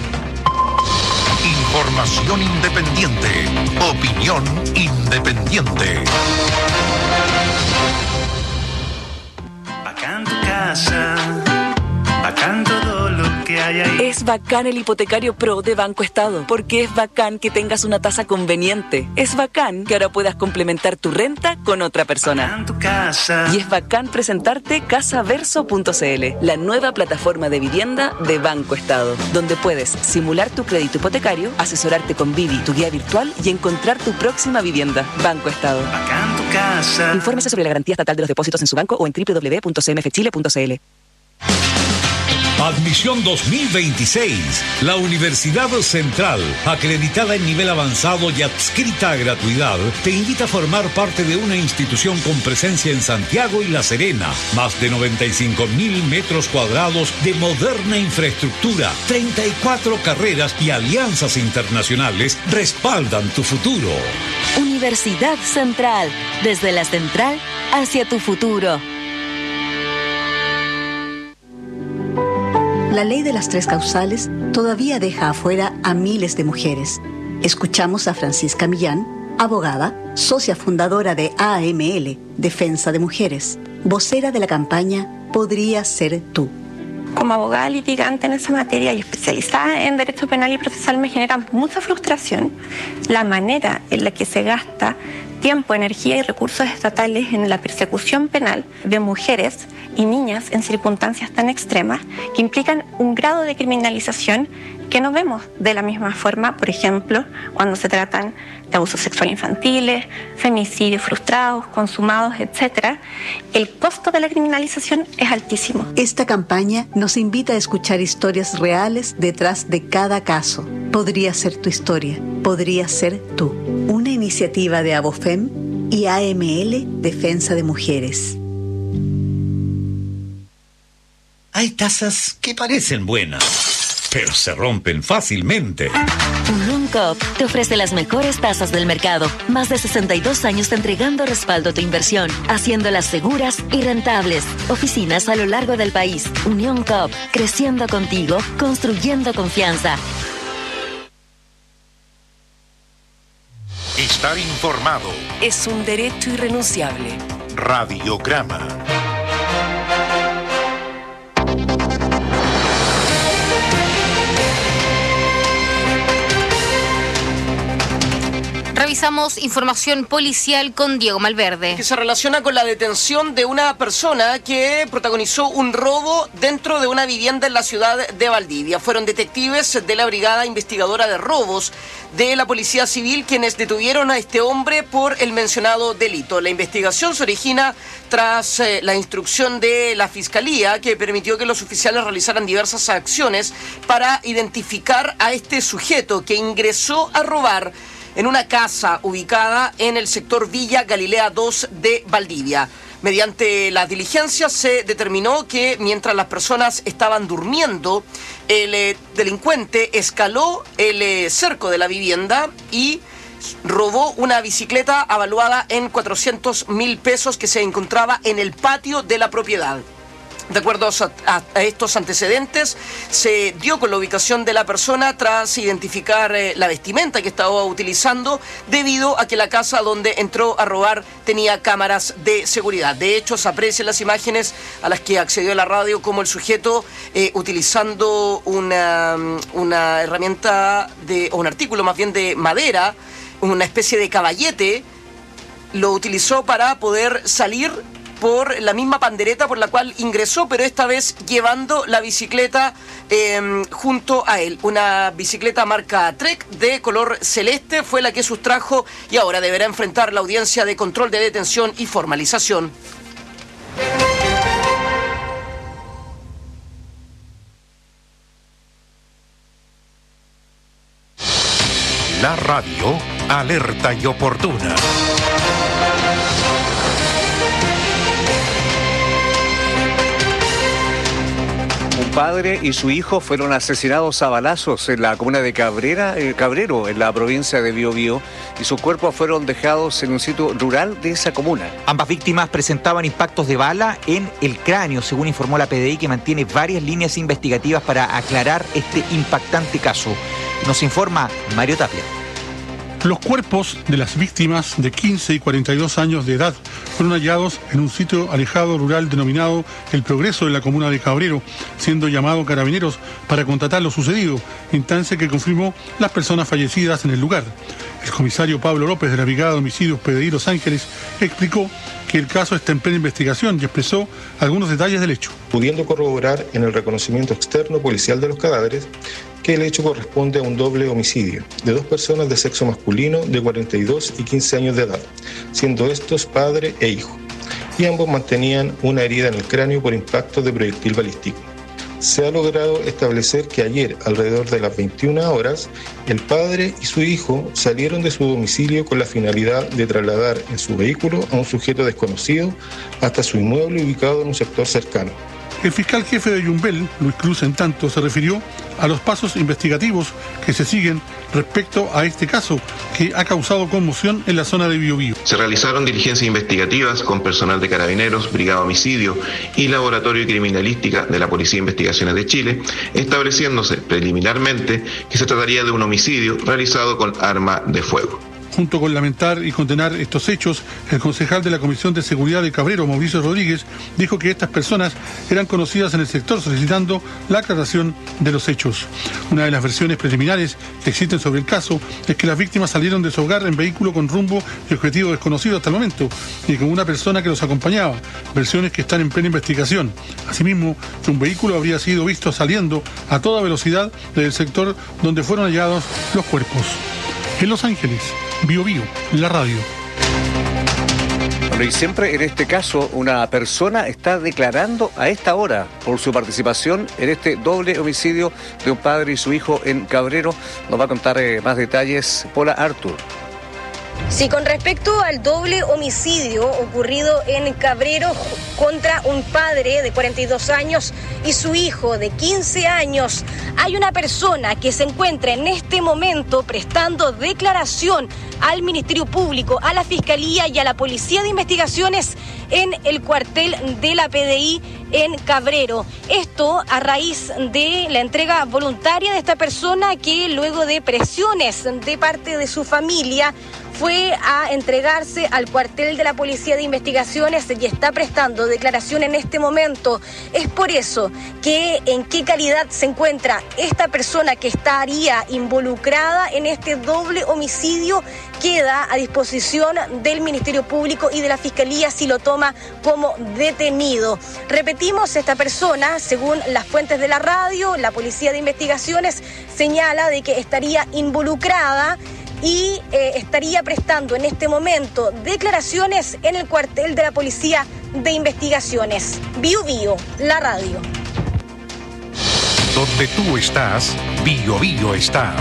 Información independiente. Opinión independiente. Bacán tu casa. Bacán todo lo que hay ahí. Es bacán el hipotecario Pro de Banco Estado, porque es bacán que tengas una tasa conveniente. Es bacán que ahora puedas complementar tu renta con otra persona. Bacán tu casa. Y es bacán presentarte casaverso punto c l, la nueva plataforma de vivienda de Banco Estado, donde puedes simular tu crédito hipotecario, asesorarte con Vivi, tu guía virtual, y encontrar tu próxima vivienda. Banco Estado. Bacán tu casa. Infórmese sobre la garantía estatal de los depósitos en su banco o en doble u doble u doble u punto c m f chile punto c l. Admisión dos mil veintiséis. La Universidad Central, acreditada en nivel avanzado y adscrita a gratuidad, te invita a formar parte de una institución con presencia en Santiago y La Serena. Más de noventa y cinco mil metros cuadrados de moderna infraestructura, treinta y cuatro carreras y alianzas internacionales respaldan tu futuro. Universidad Central, desde la central hacia tu futuro. La ley de las tres causales todavía deja afuera a miles de mujeres. Escuchamos a Francisca Millán, abogada, socia fundadora de A M L, Defensa de Mujeres, vocera de la campaña Podría Ser Tú. como abogada litigante en esa materia y especializada en derecho penal y procesal me genera mucha frustración la manera en la que se gasta tiempo, energía y recursos estatales en la persecución penal de mujeres y niñas en circunstancias tan extremas que implican un grado de criminalización que no vemos de la misma forma, por ejemplo, cuando se tratan de abusos sexuales infantiles, femicidios frustrados, consumados, etcétera. El costo de la criminalización es altísimo. Esta campaña nos invita a escuchar historias reales detrás de cada caso. Podría ser tu historia, podría ser tú. Una iniciativa de Abofem y A M L Defensa de Mujeres. Hay tazas que parecen buenas, pero se rompen fácilmente. Unión Coop te ofrece las mejores tasas del mercado. Más de sesenta y dos años entregando respaldo a tu inversión, haciéndolas seguras y rentables. Oficinas a lo largo del país. Unión Coop, creciendo contigo, construyendo confianza. Estar informado es un derecho irrenunciable. Radiograma. Revisamos información policial con Diego Malverde. Que se relaciona con la detención de una persona que protagonizó un robo dentro de una vivienda en la ciudad de Valdivia. Fueron detectives de la Brigada Investigadora de Robos de la Policía Civil quienes detuvieron a este hombre por el mencionado delito. La investigación se origina tras eh, la instrucción de la Fiscalía que permitió que los oficiales realizaran diversas acciones para identificar a este sujeto que ingresó a robar en una casa ubicada en el sector Villa Galilea dos de Valdivia. Mediante las diligencias se determinó que mientras las personas estaban durmiendo, el eh, delincuente escaló el eh, cerco de la vivienda y robó una bicicleta avaluada en cuatrocientos mil pesos que se encontraba en el patio de la propiedad. De acuerdo a, a estos antecedentes, se dio con la ubicación de la persona tras identificar eh, la vestimenta que estaba utilizando, debido a que la casa donde entró a robar tenía cámaras de seguridad. De hecho, se aprecian las imágenes a las que accedió la radio como el sujeto, eh, utilizando una, una herramienta, de, o un artículo más bien de madera, una especie de caballete, lo utilizó para poder salir por la misma pandereta por la cual ingresó, pero esta vez llevando la bicicleta eh, junto a él. Una bicicleta marca Trek de color celeste fue la que sustrajo y ahora deberá enfrentar la audiencia de control de detención y formalización. La radio alerta y oportuna. Un padre y su hijo fueron asesinados a balazos en la comuna de Cabrera, eh, Cabrero, en la provincia de Biobío, y sus cuerpos fueron dejados en un sitio rural de esa comuna. Ambas víctimas presentaban impactos de bala en el cráneo, según informó la P D I, que mantiene varias líneas investigativas para aclarar este impactante caso. Nos informa Mario Tapia. Los cuerpos de las víctimas de quince y cuarenta y dos años de edad fueron hallados en un sitio alejado rural denominado El Progreso de la comuna de Cabrero, siendo llamado Carabineros para constatar lo sucedido, instancia que confirmó las personas fallecidas en el lugar. El comisario Pablo López de la Brigada de Homicidios P D I Los Ángeles explicó que el caso está en plena investigación y expresó algunos detalles del hecho. Pudiendo corroborar en el reconocimiento externo policial de los cadáveres que el hecho corresponde a un doble homicidio de dos personas de sexo masculino de cuarenta y dos y quince años de edad, siendo estos padre e hijo, y ambos mantenían una herida en el cráneo por impacto de proyectil balístico. Se ha logrado establecer que ayer, alrededor de las veintiuna horas, el padre y su hijo salieron de su domicilio con la finalidad de trasladar en su vehículo a un sujeto desconocido hasta su inmueble ubicado en un sector cercano. El fiscal jefe de Yumbel, Luis Cruz, en tanto, se refirió a los pasos investigativos que se siguen respecto a este caso, que ha causado conmoción en la zona de Biobío. Se realizaron diligencias investigativas con personal de Carabineros, Brigada de Homicidio y Laboratorio de Criminalística de la Policía de Investigaciones de Chile, estableciéndose preliminarmente que se trataría de un homicidio realizado con arma de fuego. Junto con lamentar y condenar estos hechos, el concejal de la Comisión de Seguridad de Cabrero, Mauricio Rodríguez, dijo que estas personas eran conocidas en el sector, solicitando la aclaración de los hechos. Una de las versiones preliminares que existen sobre el caso es que las víctimas salieron de su hogar en vehículo con rumbo y objetivo desconocido hasta el momento y con una persona que los acompañaba, versiones que están en plena investigación. Asimismo, que un vehículo habría sido visto saliendo a toda velocidad del sector donde fueron hallados los cuerpos. En Los Ángeles, Bio Bio, la radio. Bueno, y siempre en este caso una persona está declarando a esta hora por su participación en este doble homicidio de un padre y su hijo en Cabrero. Nos va a contar eh, más detalles Paula Artur. Sí, con respecto al doble homicidio ocurrido en Cabrero contra un padre de cuarenta y dos años y su hijo de quince años, hay una persona que se encuentra en este momento prestando declaración al Ministerio Público, a la Fiscalía y a la Policía de Investigaciones en el cuartel de la P D I en Cabrero. Esto a raíz de la entrega voluntaria de esta persona que luego de presiones de parte de su familia fue a entregarse al cuartel de la Policía de Investigaciones y está prestando declaración en este momento. Es por eso que en qué calidad se encuentra esta persona que estaría involucrada en este doble homicidio queda a disposición del Ministerio Público y de la Fiscalía si lo toma como detenido. Repetimos, esta persona, según las fuentes de la radio, la Policía de Investigaciones señala de que estaría involucrada y eh, estaría prestando en este momento declaraciones en el cuartel de la Policía de Investigaciones. Bio Bio, la radio. Donde tú estás, Bio Bio está.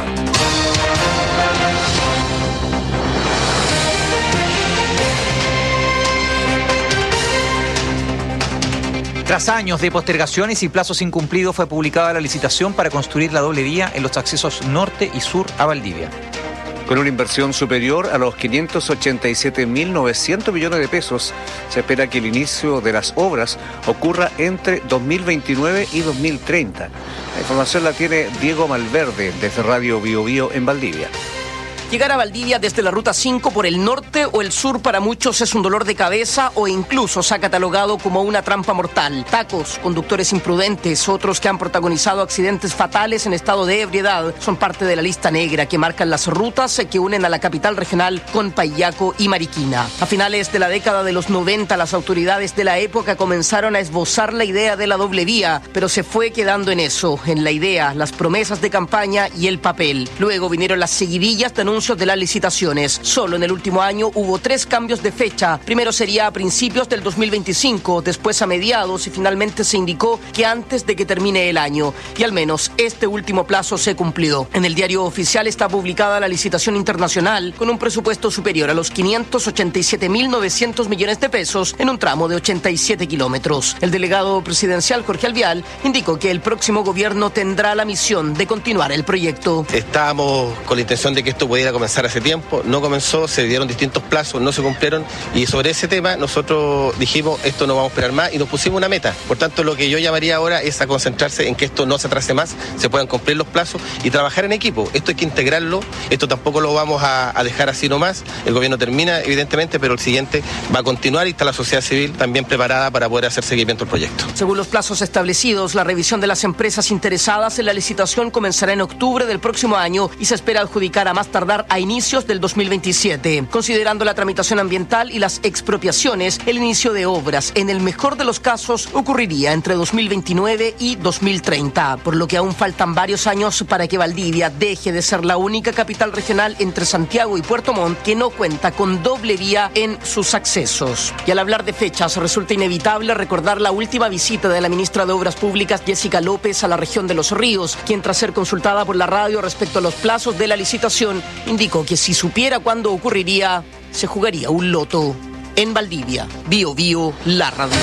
Tras años de postergaciones y plazos incumplidos, fue publicada la licitación para construir la doble vía en los accesos norte y sur a Valdivia. Con una inversión superior a los quinientos ochenta y siete mil novecientos millones de pesos, se espera que el inicio de las obras ocurra entre dos mil veintinueve y dos mil treinta. La información la tiene Diego Malverde desde Radio Bio Bio en Valdivia. Llegar a Valdivia desde la Ruta cinco por el norte o el sur para muchos es un dolor de cabeza o incluso se ha catalogado como una trampa mortal. Tacos, conductores imprudentes, otros que han protagonizado accidentes fatales en estado de ebriedad son parte de la lista negra que marcan las rutas que unen a la capital regional con Payaco y Mariquina. A finales de la década de los noventa, las autoridades de la época comenzaron a esbozar la idea de la doble vía, pero se fue quedando en eso, en la idea, las promesas de campaña y el papel. Luego vinieron las seguidillas de anuncios de las licitaciones. Solo en el último año hubo tres cambios de fecha. Primero sería a principios del dos mil veinticinco, después a mediados y finalmente se indicó que antes de que termine el año. Y al menos este último plazo se cumplió. En el diario oficial está publicada la licitación internacional con un presupuesto superior a los quinientos ochenta y siete mil novecientos millones de pesos en un tramo de ochenta y siete kilómetros. El delegado presidencial Jorge Alvial indicó que el próximo gobierno tendrá la misión de continuar el proyecto. Estábamos con la intención de que esto pudiera comenzar hace tiempo, no comenzó, se dieron distintos plazos, no se cumplieron y sobre ese tema nosotros dijimos esto no vamos a esperar más y nos pusimos una meta. Por tanto, lo que yo llamaría ahora es a concentrarse en que esto no se atrase más, se puedan cumplir los plazos y trabajar en equipo. Esto hay que integrarlo, esto tampoco lo vamos a, a dejar así nomás. El gobierno termina evidentemente, pero el siguiente va a continuar y está la sociedad civil también preparada para poder hacer seguimiento al proyecto. Según los plazos establecidos, la revisión de las empresas interesadas en la licitación comenzará en octubre del próximo año y se espera adjudicar a más tardar a inicios del dos mil veintisiete. Considerando la tramitación ambiental y las expropiaciones, el inicio de obras, en el mejor de los casos, ocurriría entre dos mil veintinueve y dos mil treinta, por lo que aún faltan varios años para que Valdivia deje de ser la única capital regional entre Santiago y Puerto Montt que no cuenta con doble vía en sus accesos. Y al hablar de fechas, resulta inevitable recordar la última visita de la ministra de Obras Públicas, Jessica López, a la región de Los Ríos, quien tras ser consultada por la radio respecto a los plazos de la licitación, indicó que si supiera cuándo ocurriría, se jugaría un loto. En Valdivia, Bio Bio, la radio.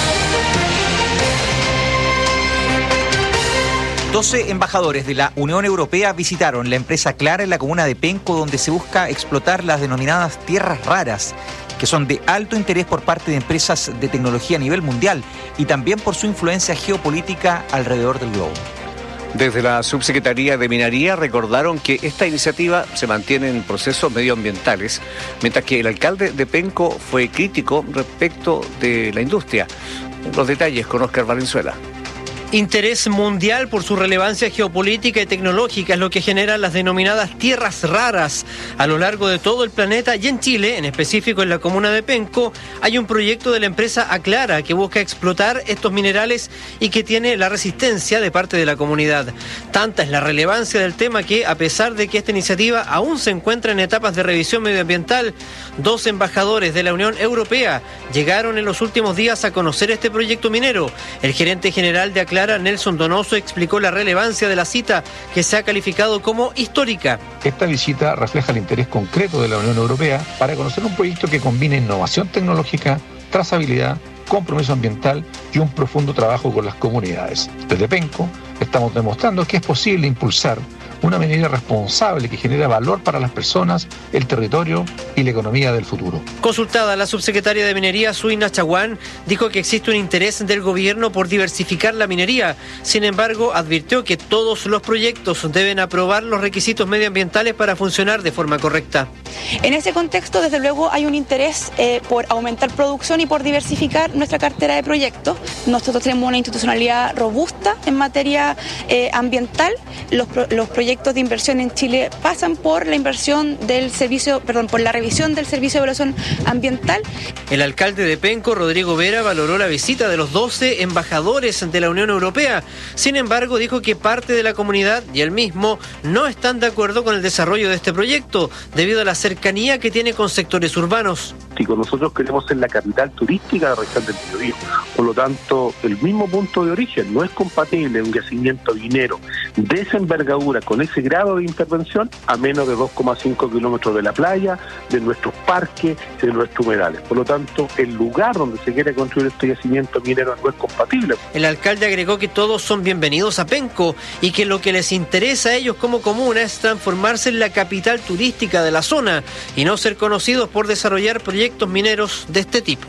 doce embajadores de la Unión Europea visitaron la empresa Clara en la comuna de Penco, donde se busca explotar las denominadas tierras raras, que son de alto interés por parte de empresas de tecnología a nivel mundial y también por su influencia geopolítica alrededor del globo. Desde la Subsecretaría de Minería recordaron que esta iniciativa se mantiene en procesos medioambientales, mientras que el alcalde de Penco fue crítico respecto de la industria. Los detalles con Óscar Valenzuela. Interés mundial por su relevancia geopolítica y tecnológica es lo que generan las denominadas tierras raras a lo largo de todo el planeta, y en Chile, en específico en la comuna de Penco, hay un proyecto de la empresa Aclara que busca explotar estos minerales y que tiene la resistencia de parte de la comunidad. Tanta es la relevancia del tema que, a pesar de que esta iniciativa aún se encuentra en etapas de revisión medioambiental, dos embajadores de la Unión Europea llegaron en los últimos días a conocer este proyecto minero. El gerente general de Aclara, Nelson Donoso, explicó la relevancia de la cita, que se ha calificado como histórica. Esta visita refleja el interés concreto de la Unión Europea para conocer un proyecto que combina innovación tecnológica, trazabilidad, compromiso ambiental y un profundo trabajo con las comunidades. Desde Penco estamos demostrando que es posible impulsar una minería responsable que genera valor para las personas, el territorio y la economía del futuro. Consultada, la subsecretaria de Minería, Suina Chaguán, dijo que existe un interés del gobierno por diversificar la minería. Sin embargo, advirtió que todos los proyectos deben aprobar los requisitos medioambientales para funcionar de forma correcta. En ese contexto, desde luego, hay un interés eh, por aumentar producción y por diversificar nuestra cartera de proyectos. Nosotros tenemos una institucionalidad robusta en materia eh, ambiental. Los, pro, los proyectos de inversión en Chile pasan por la inversión del servicio, perdón, por la revisión del Servicio de Evaluación Ambiental. El alcalde de Penco, Rodrigo Vera, valoró la visita de los doce embajadores de la Unión Europea. Sin embargo, dijo que parte de la comunidad y él mismo no están de acuerdo con el desarrollo de este proyecto, debido a la cercanía que tiene con sectores urbanos. Nosotros queremos ser la capital turística de la región del Biobío. Por lo tanto, el mismo punto de origen no es compatible un yacimiento minero de esa envergadura, con ese grado de intervención, a menos de dos coma cinco kilómetros de la playa, de nuestros parques, de nuestros humedales. Por lo tanto, el lugar donde se quiere construir este yacimiento minero no es compatible. El alcalde agregó que todos son bienvenidos a Penco y que lo que les interesa a ellos como comuna es transformarse en la capital turística de la zona y no ser conocidos por desarrollar proyectos mineros de este tipo.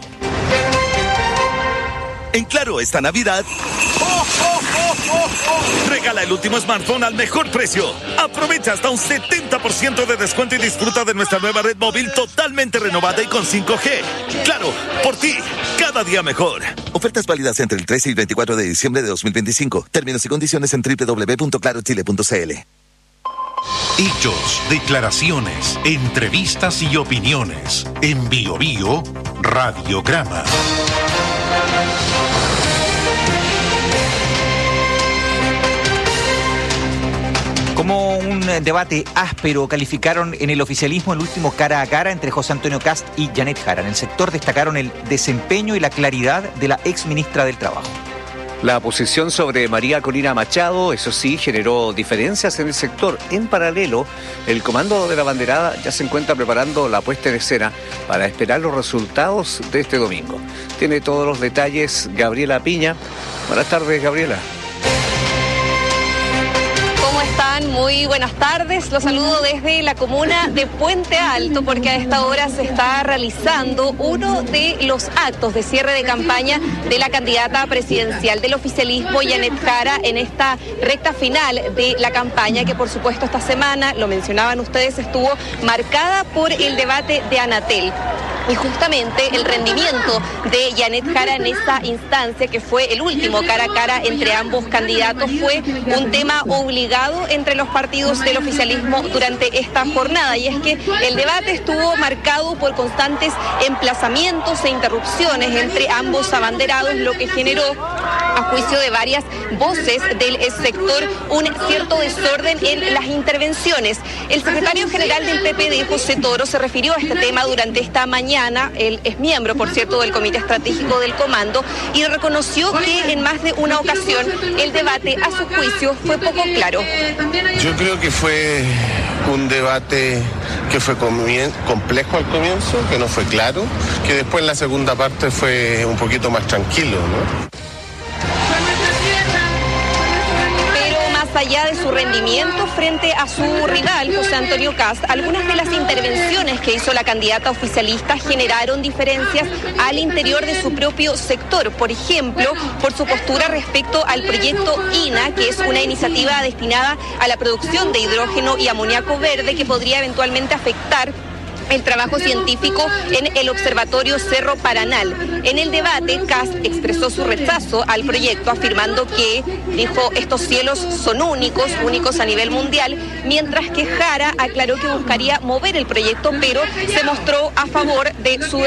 En Claro, esta Navidad, ¡oh, oh, oh, oh, oh! Regala el último smartphone al mejor precio. Aprovecha hasta un setenta por ciento de descuento y disfruta de nuestra nueva red móvil totalmente renovada y con cinco G. Claro, por ti, cada día mejor. Ofertas válidas entre el trece y el veinticuatro de diciembre de dos mil veinticinco. Términos y condiciones en doble u doble u doble u punto claro chile punto c l. Hechos, declaraciones, entrevistas y opiniones. En Bio Bio, Radiograma. Como un debate áspero calificaron en el oficialismo el último cara a cara entre José Antonio Kast y Janet Jara. En el sector destacaron el desempeño y la claridad de la ex ministra del Trabajo. La posición sobre María Corina Machado, eso sí, generó diferencias en el sector. En paralelo, el Comando de la Banderada ya se encuentra preparando la puesta en escena para esperar los resultados de este domingo. Tiene todos los detalles Gabriela Piña. Buenas tardes, Gabriela. ¿Cómo están? Muy buenas tardes. Los saludo desde la comuna de Puente Alto, porque a esta hora se está realizando uno de los actos de cierre de campaña de la candidata presidencial del oficialismo, Janet Jara, en esta recta final de la campaña, que por supuesto esta semana, lo mencionaban ustedes, estuvo marcada por el debate de Anatel. Y justamente el rendimiento de Janet Jara en esa instancia, que fue el último cara a cara entre ambos candidatos, fue un tema obligado entre los partidos del oficialismo durante esta jornada. Y es que el debate estuvo marcado por constantes emplazamientos e interrupciones entre ambos abanderados, lo que generó, a juicio de varias voces del sector, un cierto desorden en las intervenciones. El secretario general del P P D, José Toro, se refirió a este tema durante esta mañana. Él es miembro, por cierto, del Comité Estratégico del Comando, y reconoció que en más de una ocasión el debate, a su juicio, fue poco claro. Yo creo que fue un debate que fue complejo al comienzo, que no fue claro, que después en la segunda parte fue un poquito más tranquilo, ¿no? allá de su rendimiento frente a su rival, José Antonio Kast, algunas de las intervenciones que hizo la candidata oficialista generaron diferencias al interior de su propio sector. Por ejemplo, por su postura respecto al proyecto I N A, que es una iniciativa destinada a la producción de hidrógeno y amoníaco verde que podría eventualmente afectar el trabajo científico en el Observatorio Cerro Paranal. En el debate, Kast expresó su rechazo al proyecto, afirmando que, dijo, estos cielos son únicos, únicos a nivel mundial, mientras que Jara aclaró que buscaría mover el proyecto, pero se mostró a favor de su